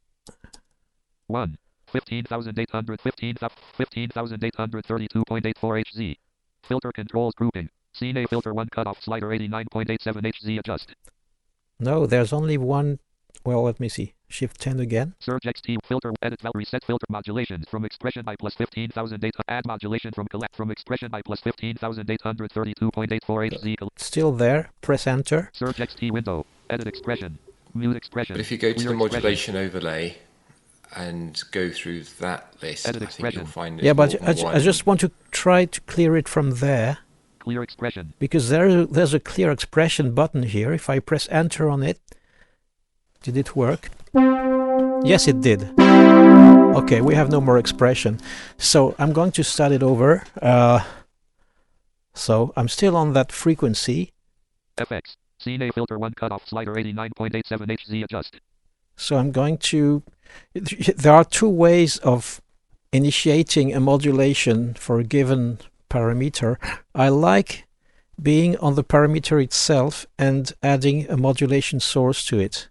one. fifteen thousand eight hundred fifteen fifteen thousand eight hundred thirty-two point eight four H Z. Filter controls grouping. Cine filter one cutoff slider eighty-nine point eight seven H Z adjust. No, there's only one. Well, let me see. Shift ten again. Surge X T filter edit val reset filter modulations from expression by plus fifteen thousand eight add modulation from collapse from expression by plus fifteen thousand eight hundred thirty-two point eight four H Z. Still there. Press enter. Surge X T window. Edit expression. Mute expression. But if you go to Clear the expression. modulation overlay and go through that list, Edit I think expression. you'll find Yeah, there's but more I, than ju- one. I just want to try to clear it from there Clear expression. because there there's a clear expression button here. If I press enter on it, did it work? Yes, it did. Okay, we have no more expression. So I'm going to start it over. Uh, so I'm still on that frequency. F X. Cine filter one cutoff slider eighty-nine point eight seven H Z adjust. So I'm going to... There are two ways of initiating a modulation for a given parameter. I like being on the parameter itself and adding a modulation source to it.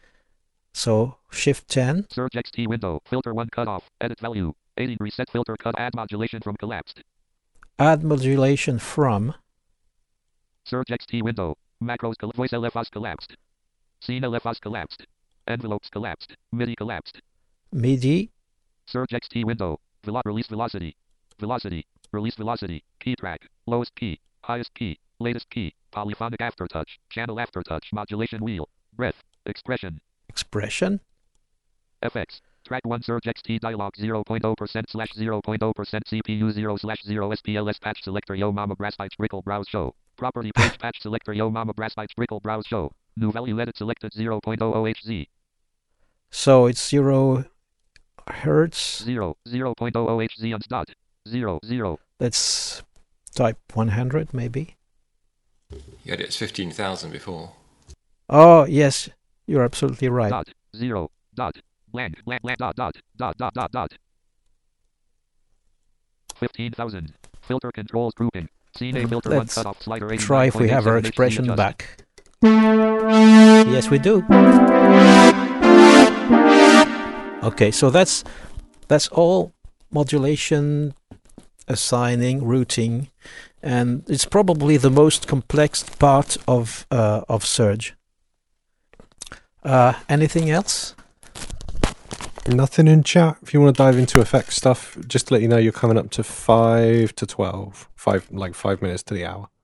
So Shift ten. Surge X T window. Filter one cutoff. Edit value. eighty reset filter cut add modulation from collapsed. Add modulation from. Surge X T window. Macros coll- voice L F Os collapsed. Scene L F Os collapsed. Envelopes collapsed. MIDI collapsed. MIDI. Surge X T window. Velo- release velocity. Velocity. Release velocity. Key track. Lowest key. Highest key. Latest key. Polyphonic aftertouch. Channel aftertouch. Modulation wheel. Breath. Expression. Expression. F X. Track one Surge X T dialog zero point zero percent slash zero point zero percent C P U zero slash zero S P L S patch selector Yo Mama Brass Bytes Brickle Browse Show. Property page patch selector Yo Mama Brass Bytes Brickle Browse Show. New value edit selected zero point zero zero H Z. So it's zero hertz. zero. zero point zero zero H Z on dot. zero. zero. Let's type one hundred maybe. You had it as fifteen thousand before. Oh, yes. You're absolutely right. Dot. zero. Dot. Blank. Blank. Blank. Dot. Dot. Dot. Dot. Dot. Dot. fifteen thousand. Filter controls grouping. Cine filter one Let's cutoff slider eighty-nine try if we point eight have our seven H Z expression adjust. back. Yes, we do. Okay, so that's that's all modulation, assigning, routing, and it's probably the most complex part of uh, of Surge. Uh, anything else? Nothing in chat. If you want to dive into effect stuff, just to let you know, you're coming up to five to twelve, five like five minutes to the hour.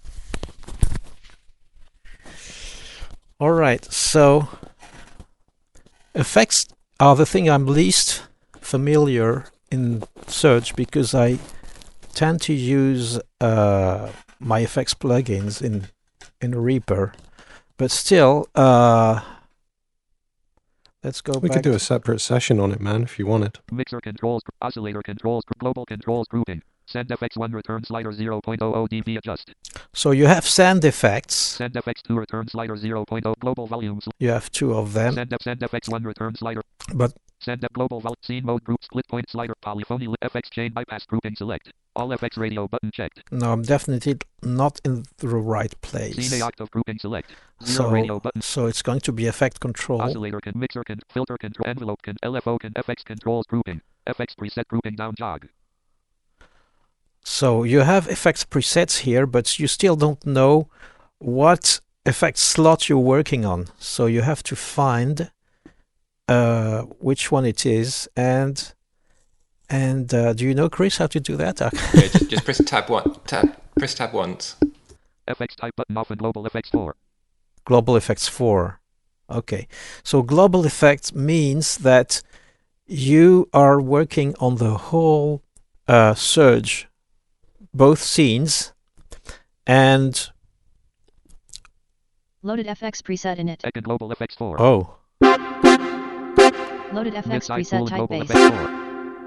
All right, so effects are the thing I'm least familiar in Surge because I tend to use uh, my effects plugins in in Reaper, but still, uh, let's go We back. could do a separate session on it, man, if you wanted. Mixer controls, oscillator controls, global controls grouping. Send F X one return slider zero point zero zero dB adjust. So you have send effects. Send F X two return slider zero point zero global volumes. You have two of them. Send F send F X one return slider. But send F global vol scene mode group split point slider polyphony F X chain bypass grouping select. All F X radio button checked. no, I'm definitely not in the right place. Scene A octave grouping select. Zero So, radio button. so it's going to be effect control. Oscillator can mixer can filter control envelope can L F O can F X controls grouping. F X preset grouping down jog. So you have effects presets here, but you still don't know what effect slot you're working on. So you have to find uh, which one it is. And and uh, do you know, Chris, how to do that? Yeah, just, just press tab one. Tab. Press tab once. F X type button off and global F X four. Global Effects four. Okay. So global effects means that you are working on the whole uh, surge, both scenes, and Loaded F X preset in it. Second global F X four. oh, Loaded F X Mid-side preset tool and type global base. F X four.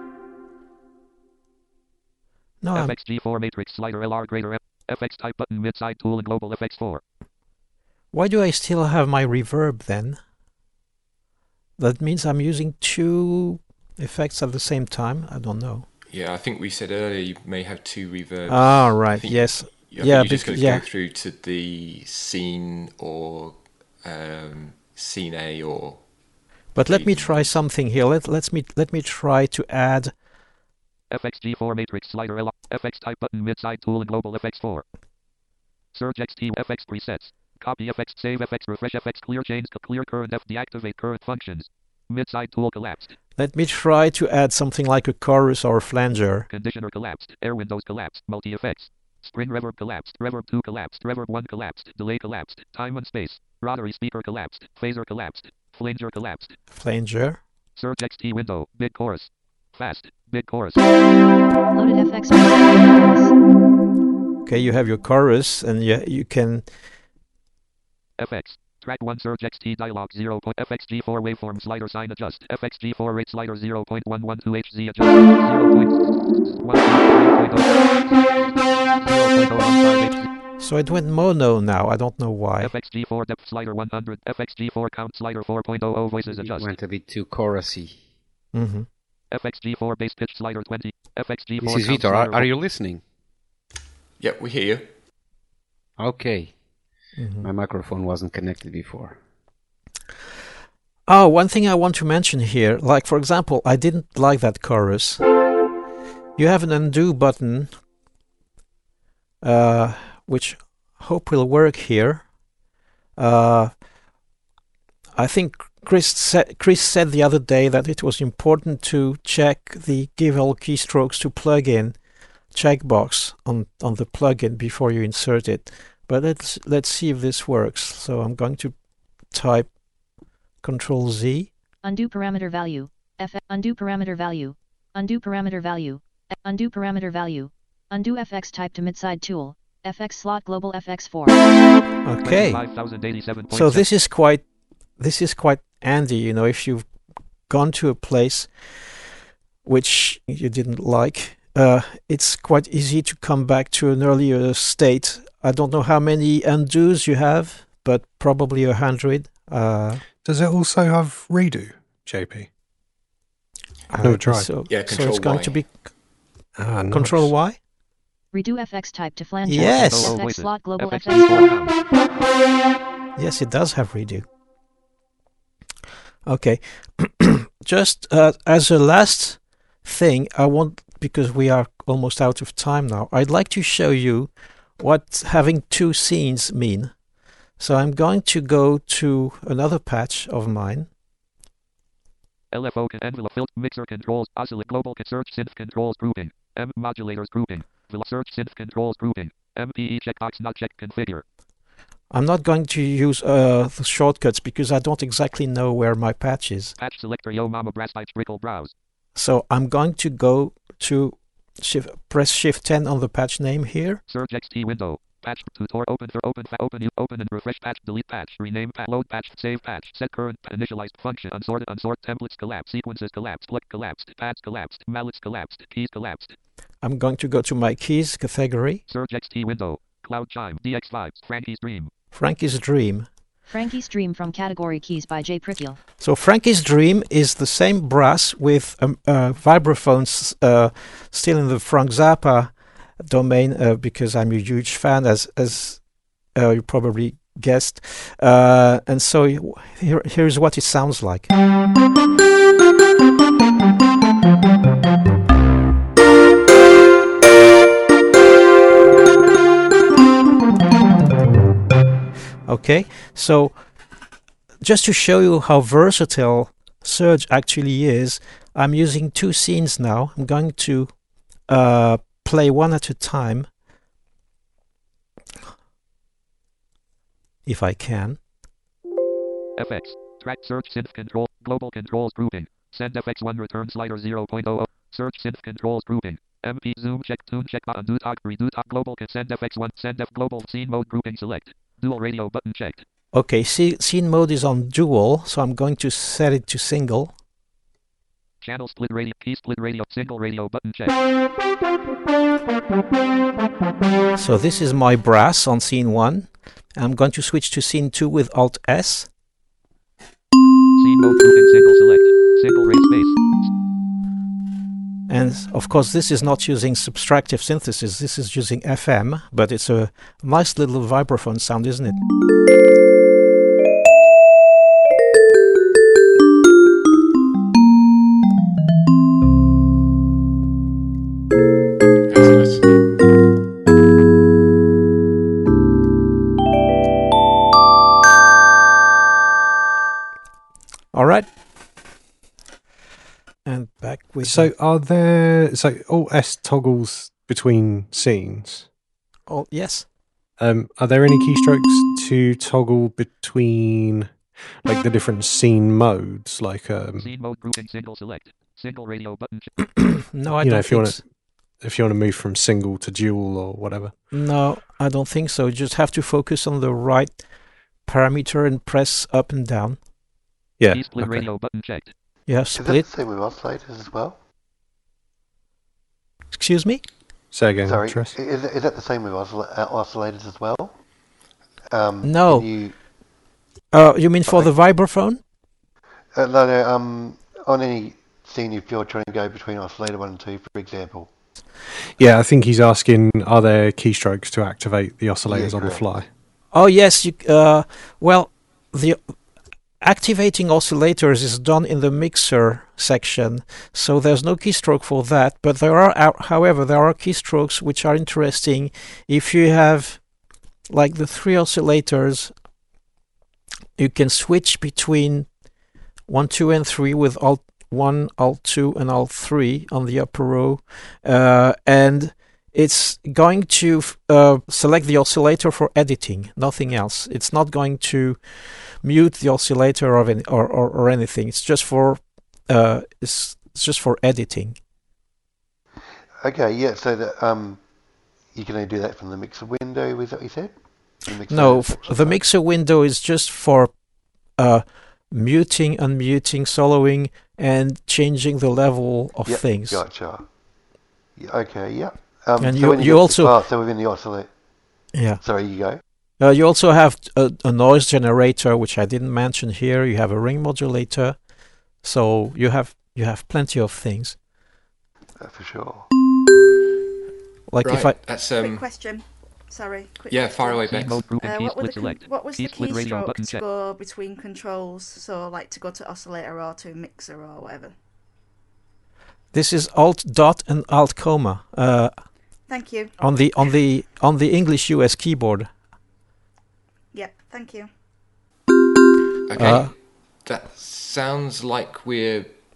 no, I'm, F X G four matrix slider L R greater F. F X type button mid-side tool and global F X four. why do I still have my reverb then? That means I'm using two effects at the same time? I don't know. Yeah, I think we said earlier you may have two reverbs. Ah, I right, think- yes. I think Yeah, you're just bec- going to yeah. go through to the scene or um, scene A or But let me Please. try something here. Let, let's me, let me try to add... F X G four matrix slider L R. F X type button mid-side tool and global F X four. Surge X T F X presets. Copy F X save F X refresh F X clear change clear current F deactivate current functions. Mid-side tool collapsed. Let me try to add something like a chorus or a flanger. Conditioner collapsed. Air windows collapsed. Multi-effects. Spring reverb collapsed. Reverb two collapsed. Reverb one collapsed. Delay collapsed. Time and space. Rotary speaker collapsed. Phaser collapsed. Flanger collapsed. Flanger. Surge X T window. Big chorus. Fast. Big chorus. Loaded F X preset in Okay, you have your chorus, and you, you can... F X. Track one Surge X T dialog zero. F X G four waveform slider sign adjust. F X G four rate slider zero point one one two H Z adjust. zero point one zero point zero. So it went mono now. I don't know why. F X G four depth slider one hundred. F X G four count slider four point zero zero voices It adjust. went a bit too chorusy. Mm-hmm. F X G four bass pitch slider twenty. F X G four This is count Vitor. Are, slider are you listening? yeah, we hear you. Okay. Mm-hmm. My microphone wasn't connected before. Oh, one thing I want to mention here, like for example, I didn't like that chorus. You have an undo button, uh, which hope will work here. Uh, I think Chris said, Chris said the other day that it was important to check the give all keystrokes to plugin checkbox on, on the plugin before you insert it. But let's let's see if this works. So I'm going to type Control Z. Undo parameter value. F undo parameter value. Undo parameter value. Undo parameter value. Undo F X type to midside tool. F X slot global F X four. Okay. five thousand eighty-seven point So seven. this is quite this is quite handy, you know, if you've gone to a place which you didn't like, uh, it's quite easy to come back to an earlier state. I don't know how many undos you have, but probably a hundred. Uh, Does it also have redo, J P? I've I never guess tried. So, Yeah, so it's Control going Y. to be Ah, nice. Control Y. Redo F X type to flange. Yes. Oh, oh, F X voices. slot global F X F G X four four. count. Yes, it does have redo. Okay, just uh, as a last thing, I want, because we are almost out of time now, I'd like to show you what having two scenes mean. So I'm going to go to another patch of mine. L F O con- envelope filter mixer controls oscillate global con- search synth controls grouping M modulators grouping Vel- search synth controls grouping M P E checkbox not check configure. I'm not going to use uh, the shortcuts because I don't exactly know where my patch is. Patch selector yo mama brass type trickle browse. So I'm going to go to shift, press Shift ten on the patch name here. Search X T window. Patch tutor open for open fa- open you open and refresh patch delete patch rename patch load patch save patch set current initialized function unsorted unsort templates collapse sequences collapsed plug collapsed paths collapsed mallets collapsed keys collapsed. I'm going to go to my keys category. Search X T window. Cloud chime D X vibes Frankie's dream. Frankie's Dream. Frankie's Dream from category keys by Jay Prickiel. So Frankie's Dream is the same brass with um, uh, vibraphones uh, still in the Frank Zappa domain uh, because I'm a huge fan, as as uh, you probably guessed. Uh, and so here, here's what it sounds like. Okay, so just to show you how versatile Surge actually is, I'm using two scenes now. I'm going to uh, play one at a time, if I can. F X. Track search synth control. Global controls grouping. Send F X one return slider zero point zero zero. Search synth controls grouping. M P zoom check tune check undo talk redo talk global can send F X one send F global scene mode grouping select. Dual radio button checked. Okay, see, scene mode is on dual, so I'm going to set it to single. Channel split radio key split radio single radio button checked. So this is my brass on scene one. I'm going to switch to scene two with Alt S. Scene mode grouping single select. Single rate space. And of course this is not using subtractive synthesis, this is using F M, but it's a nice little vibraphone sound, isn't it? All right. And back with... So are there... So Alt S toggles between scenes. Oh, yes. Um, are there any keystrokes to toggle between like the different scene modes? Like um, Scene mode grouping single select. Single radio button check. No, I you don't know, if you think want to if you want to move from single to dual or whatever. No, I don't think so. You just have to focus on the right parameter and press up and down. Yeah. Key split okay. radio button checked. You have Is that split. the same with oscillators as well? Excuse me? Say again, Sorry, Tress. is, is that the same with oscill- uh, oscillators as well? Um, No. can You, Uh, you mean for the vibraphone? uh, no, no. Um, on any scene, if you're trying to go between oscillator one and two, for example. Yeah, I think he's asking, are there keystrokes to activate the oscillators Yeah, on the correct. fly? Oh, yes. You, uh, well, the activating oscillators is done in the mixer section, so there's no keystroke for that. But there are, uh, however, there are keystrokes which are interesting if you have, like the three oscillators. You can switch between one, two, and three with Alt one, Alt two, and Alt three on the upper row, uh, and it's going to uh, select the oscillator for editing, nothing else. It's not going to mute the oscillator or any, or, or, or anything. It's just for uh, it's, it's just for editing. Okay, yeah. So that um, you can only do that from the mixer window. Was that what you said? The mixer No, section, f- the sorry. mixer window is just for uh, muting, unmuting, soloing, and changing the level of Yep, things. Gotcha. Yeah, okay, yeah. Um, And so you- when you get to- also- oh, so within the oscillator. Yeah. Sorry, you go. Uh, you also have a, a noise generator, which I didn't mention here. You have a ring modulator, so you have you have plenty of things. Uh, for sure. Like right, if I that's Quick um, question. Sorry. Quick yeah, question. fire away, Scene Bex. mode grouping Uh, key what, were split the con- select. what was Key the split radio keystroke button to check. go between controls? So, like to go to oscillator or to mixer or whatever. this is Alt dot and Alt comma uh, Thank you. on the on the on the English U S keyboard. Yep. Thank you. Okay, Uh, that sounds like we're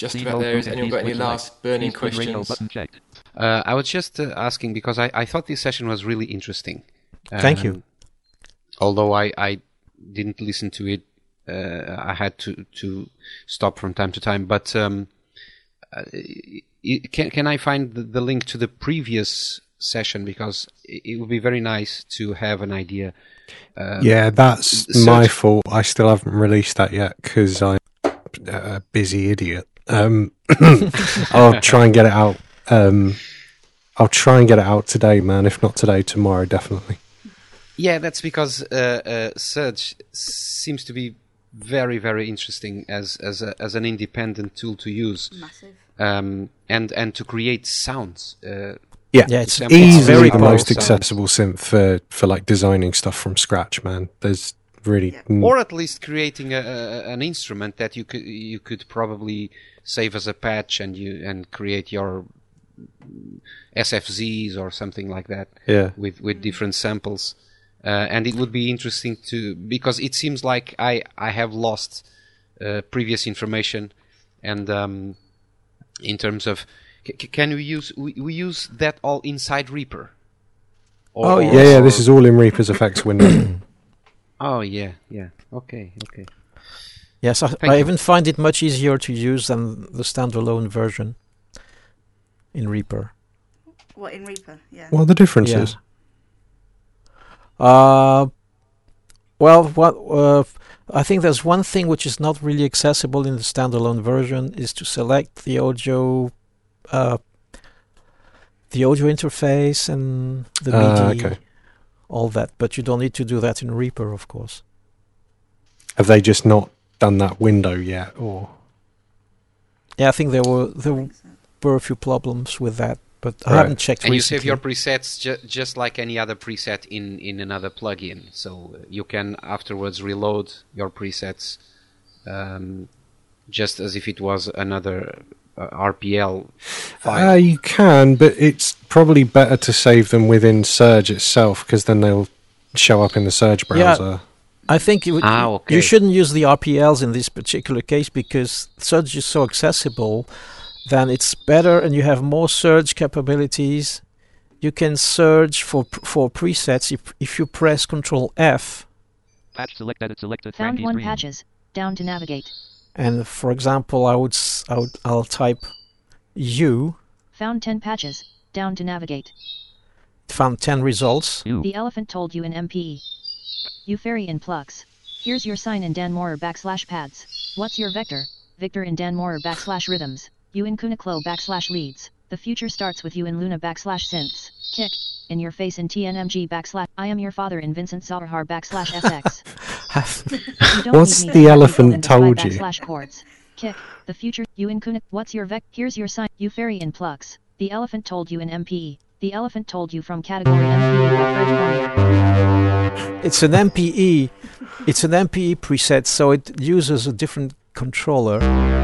just Speed about mode there. Has grouping, anyone got key any switch last select. burning Key switch radio questions? button checked. Uh, I was just uh, asking because I, I thought this session was really interesting. Thank you. Um, Although I, I didn't listen to it, uh, I had to, to stop from time to time. But um, uh, it, can can I find the, the link to the previous session, because it, it would be very nice to have an idea. Um, Yeah, that's search- my fault. I still haven't released that yet because I'm a busy idiot. Um, I'll try and get it out. Um, I'll try and get it out today, man. If not today, tomorrow, definitely. Yeah, that's because uh, uh, Surge seems to be very, very interesting as as a, as an independent tool to use, Massive. um, and and to create sounds. Uh, Yeah, Yeah, it's Sample easily very the powerful most sounds. accessible synth for, for like designing stuff from scratch, man. There's really Yeah. mm, or at least creating a, a, an instrument that you could you could probably save as a patch and you and create your S F Zs or something like that yeah. with with different samples. Uh, and it would be interesting to, because it seems like I I have lost uh, previous information, and um, in terms of c- c- can we use we, we use that all inside Reaper? Or, Oh, or- Yeah, yeah, this or- is all in Reaper's effects window. Oh yeah, yeah. Okay, okay. Yes, I, Thank I you. even find it much easier to use than the standalone version in Reaper. What, in Reaper? Yeah. What are the differences? Yeah. Uh, well, what uh, I think there's one thing which is not really accessible in the standalone version is to select the audio, uh, the audio interface and the Ah, M I D I, okay. all that. But you don't need to do that in Reaper, of course. Have they just not done that window yet, or? Yeah, I think there were there I think so. were a few problems with that, but I Right. haven't checked And you recently. save your presets ju- just like any other preset in, in another plugin, so you can afterwards reload your presets um, just as if it was another uh, R P L file. Uh, you can, but it's probably better to save them within Surge itself, because then they'll show up in the Surge Yeah. browser. I think you, would, Ah, okay. you shouldn't use the R P Ls in this particular case because Surge is so accessible. Then it's better, and you have more Surge capabilities. You can search for for presets if if you press Control F, Patch select edit selected. Found Frankie one Green. patches. Down to navigate. and for example, I would s- I would I'll type U, Found ten patches. Down to navigate. found ten results. You. The elephant told you in M P E. You fairy in Plux. Here's your sign in Dan Moore backslash pads. What's your vector? Victor in Dan Moore backslash rhythms. You in Kuniklo backslash leads. The future starts with you in Luna backslash synths. Kick. In your face in T N M G backslash. I am your father in Vincent Sauerhar backslash S X. You don't What's need me the to elephant in the sky told you? backslash chords. Kick. The future. You in Kunik. What's your vec? Here's your sign. You fairy in Plux. The elephant told you in M P E. The elephant told you from category M P E by Fred Cormier. It's an M P E. It's an M P E preset, so it uses a different controller.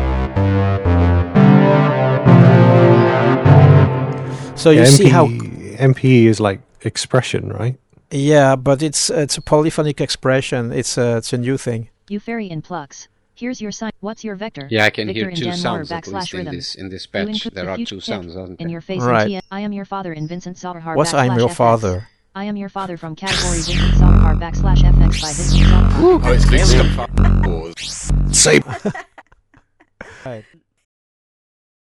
So you Yeah, see how M P E is like expression, right? yeah, but it's it's a polyphonic expression. It's a it's a new thing. You fairy in Plux. Here's your sign. What's your vector? Yeah, I can Victor hear in two Dan Moore sounds at backslash least in rhythms. this in this You patch. include There the are future two kick. sounds, aren't In there? your face Right. in T. I am your father in Vincent Sauerhar What's backslash I'm your F X. father? I am your father from category Vincent Sauerhar backslash F X by Vincent Sauerhar. Oh, it's good stuff. Say Right.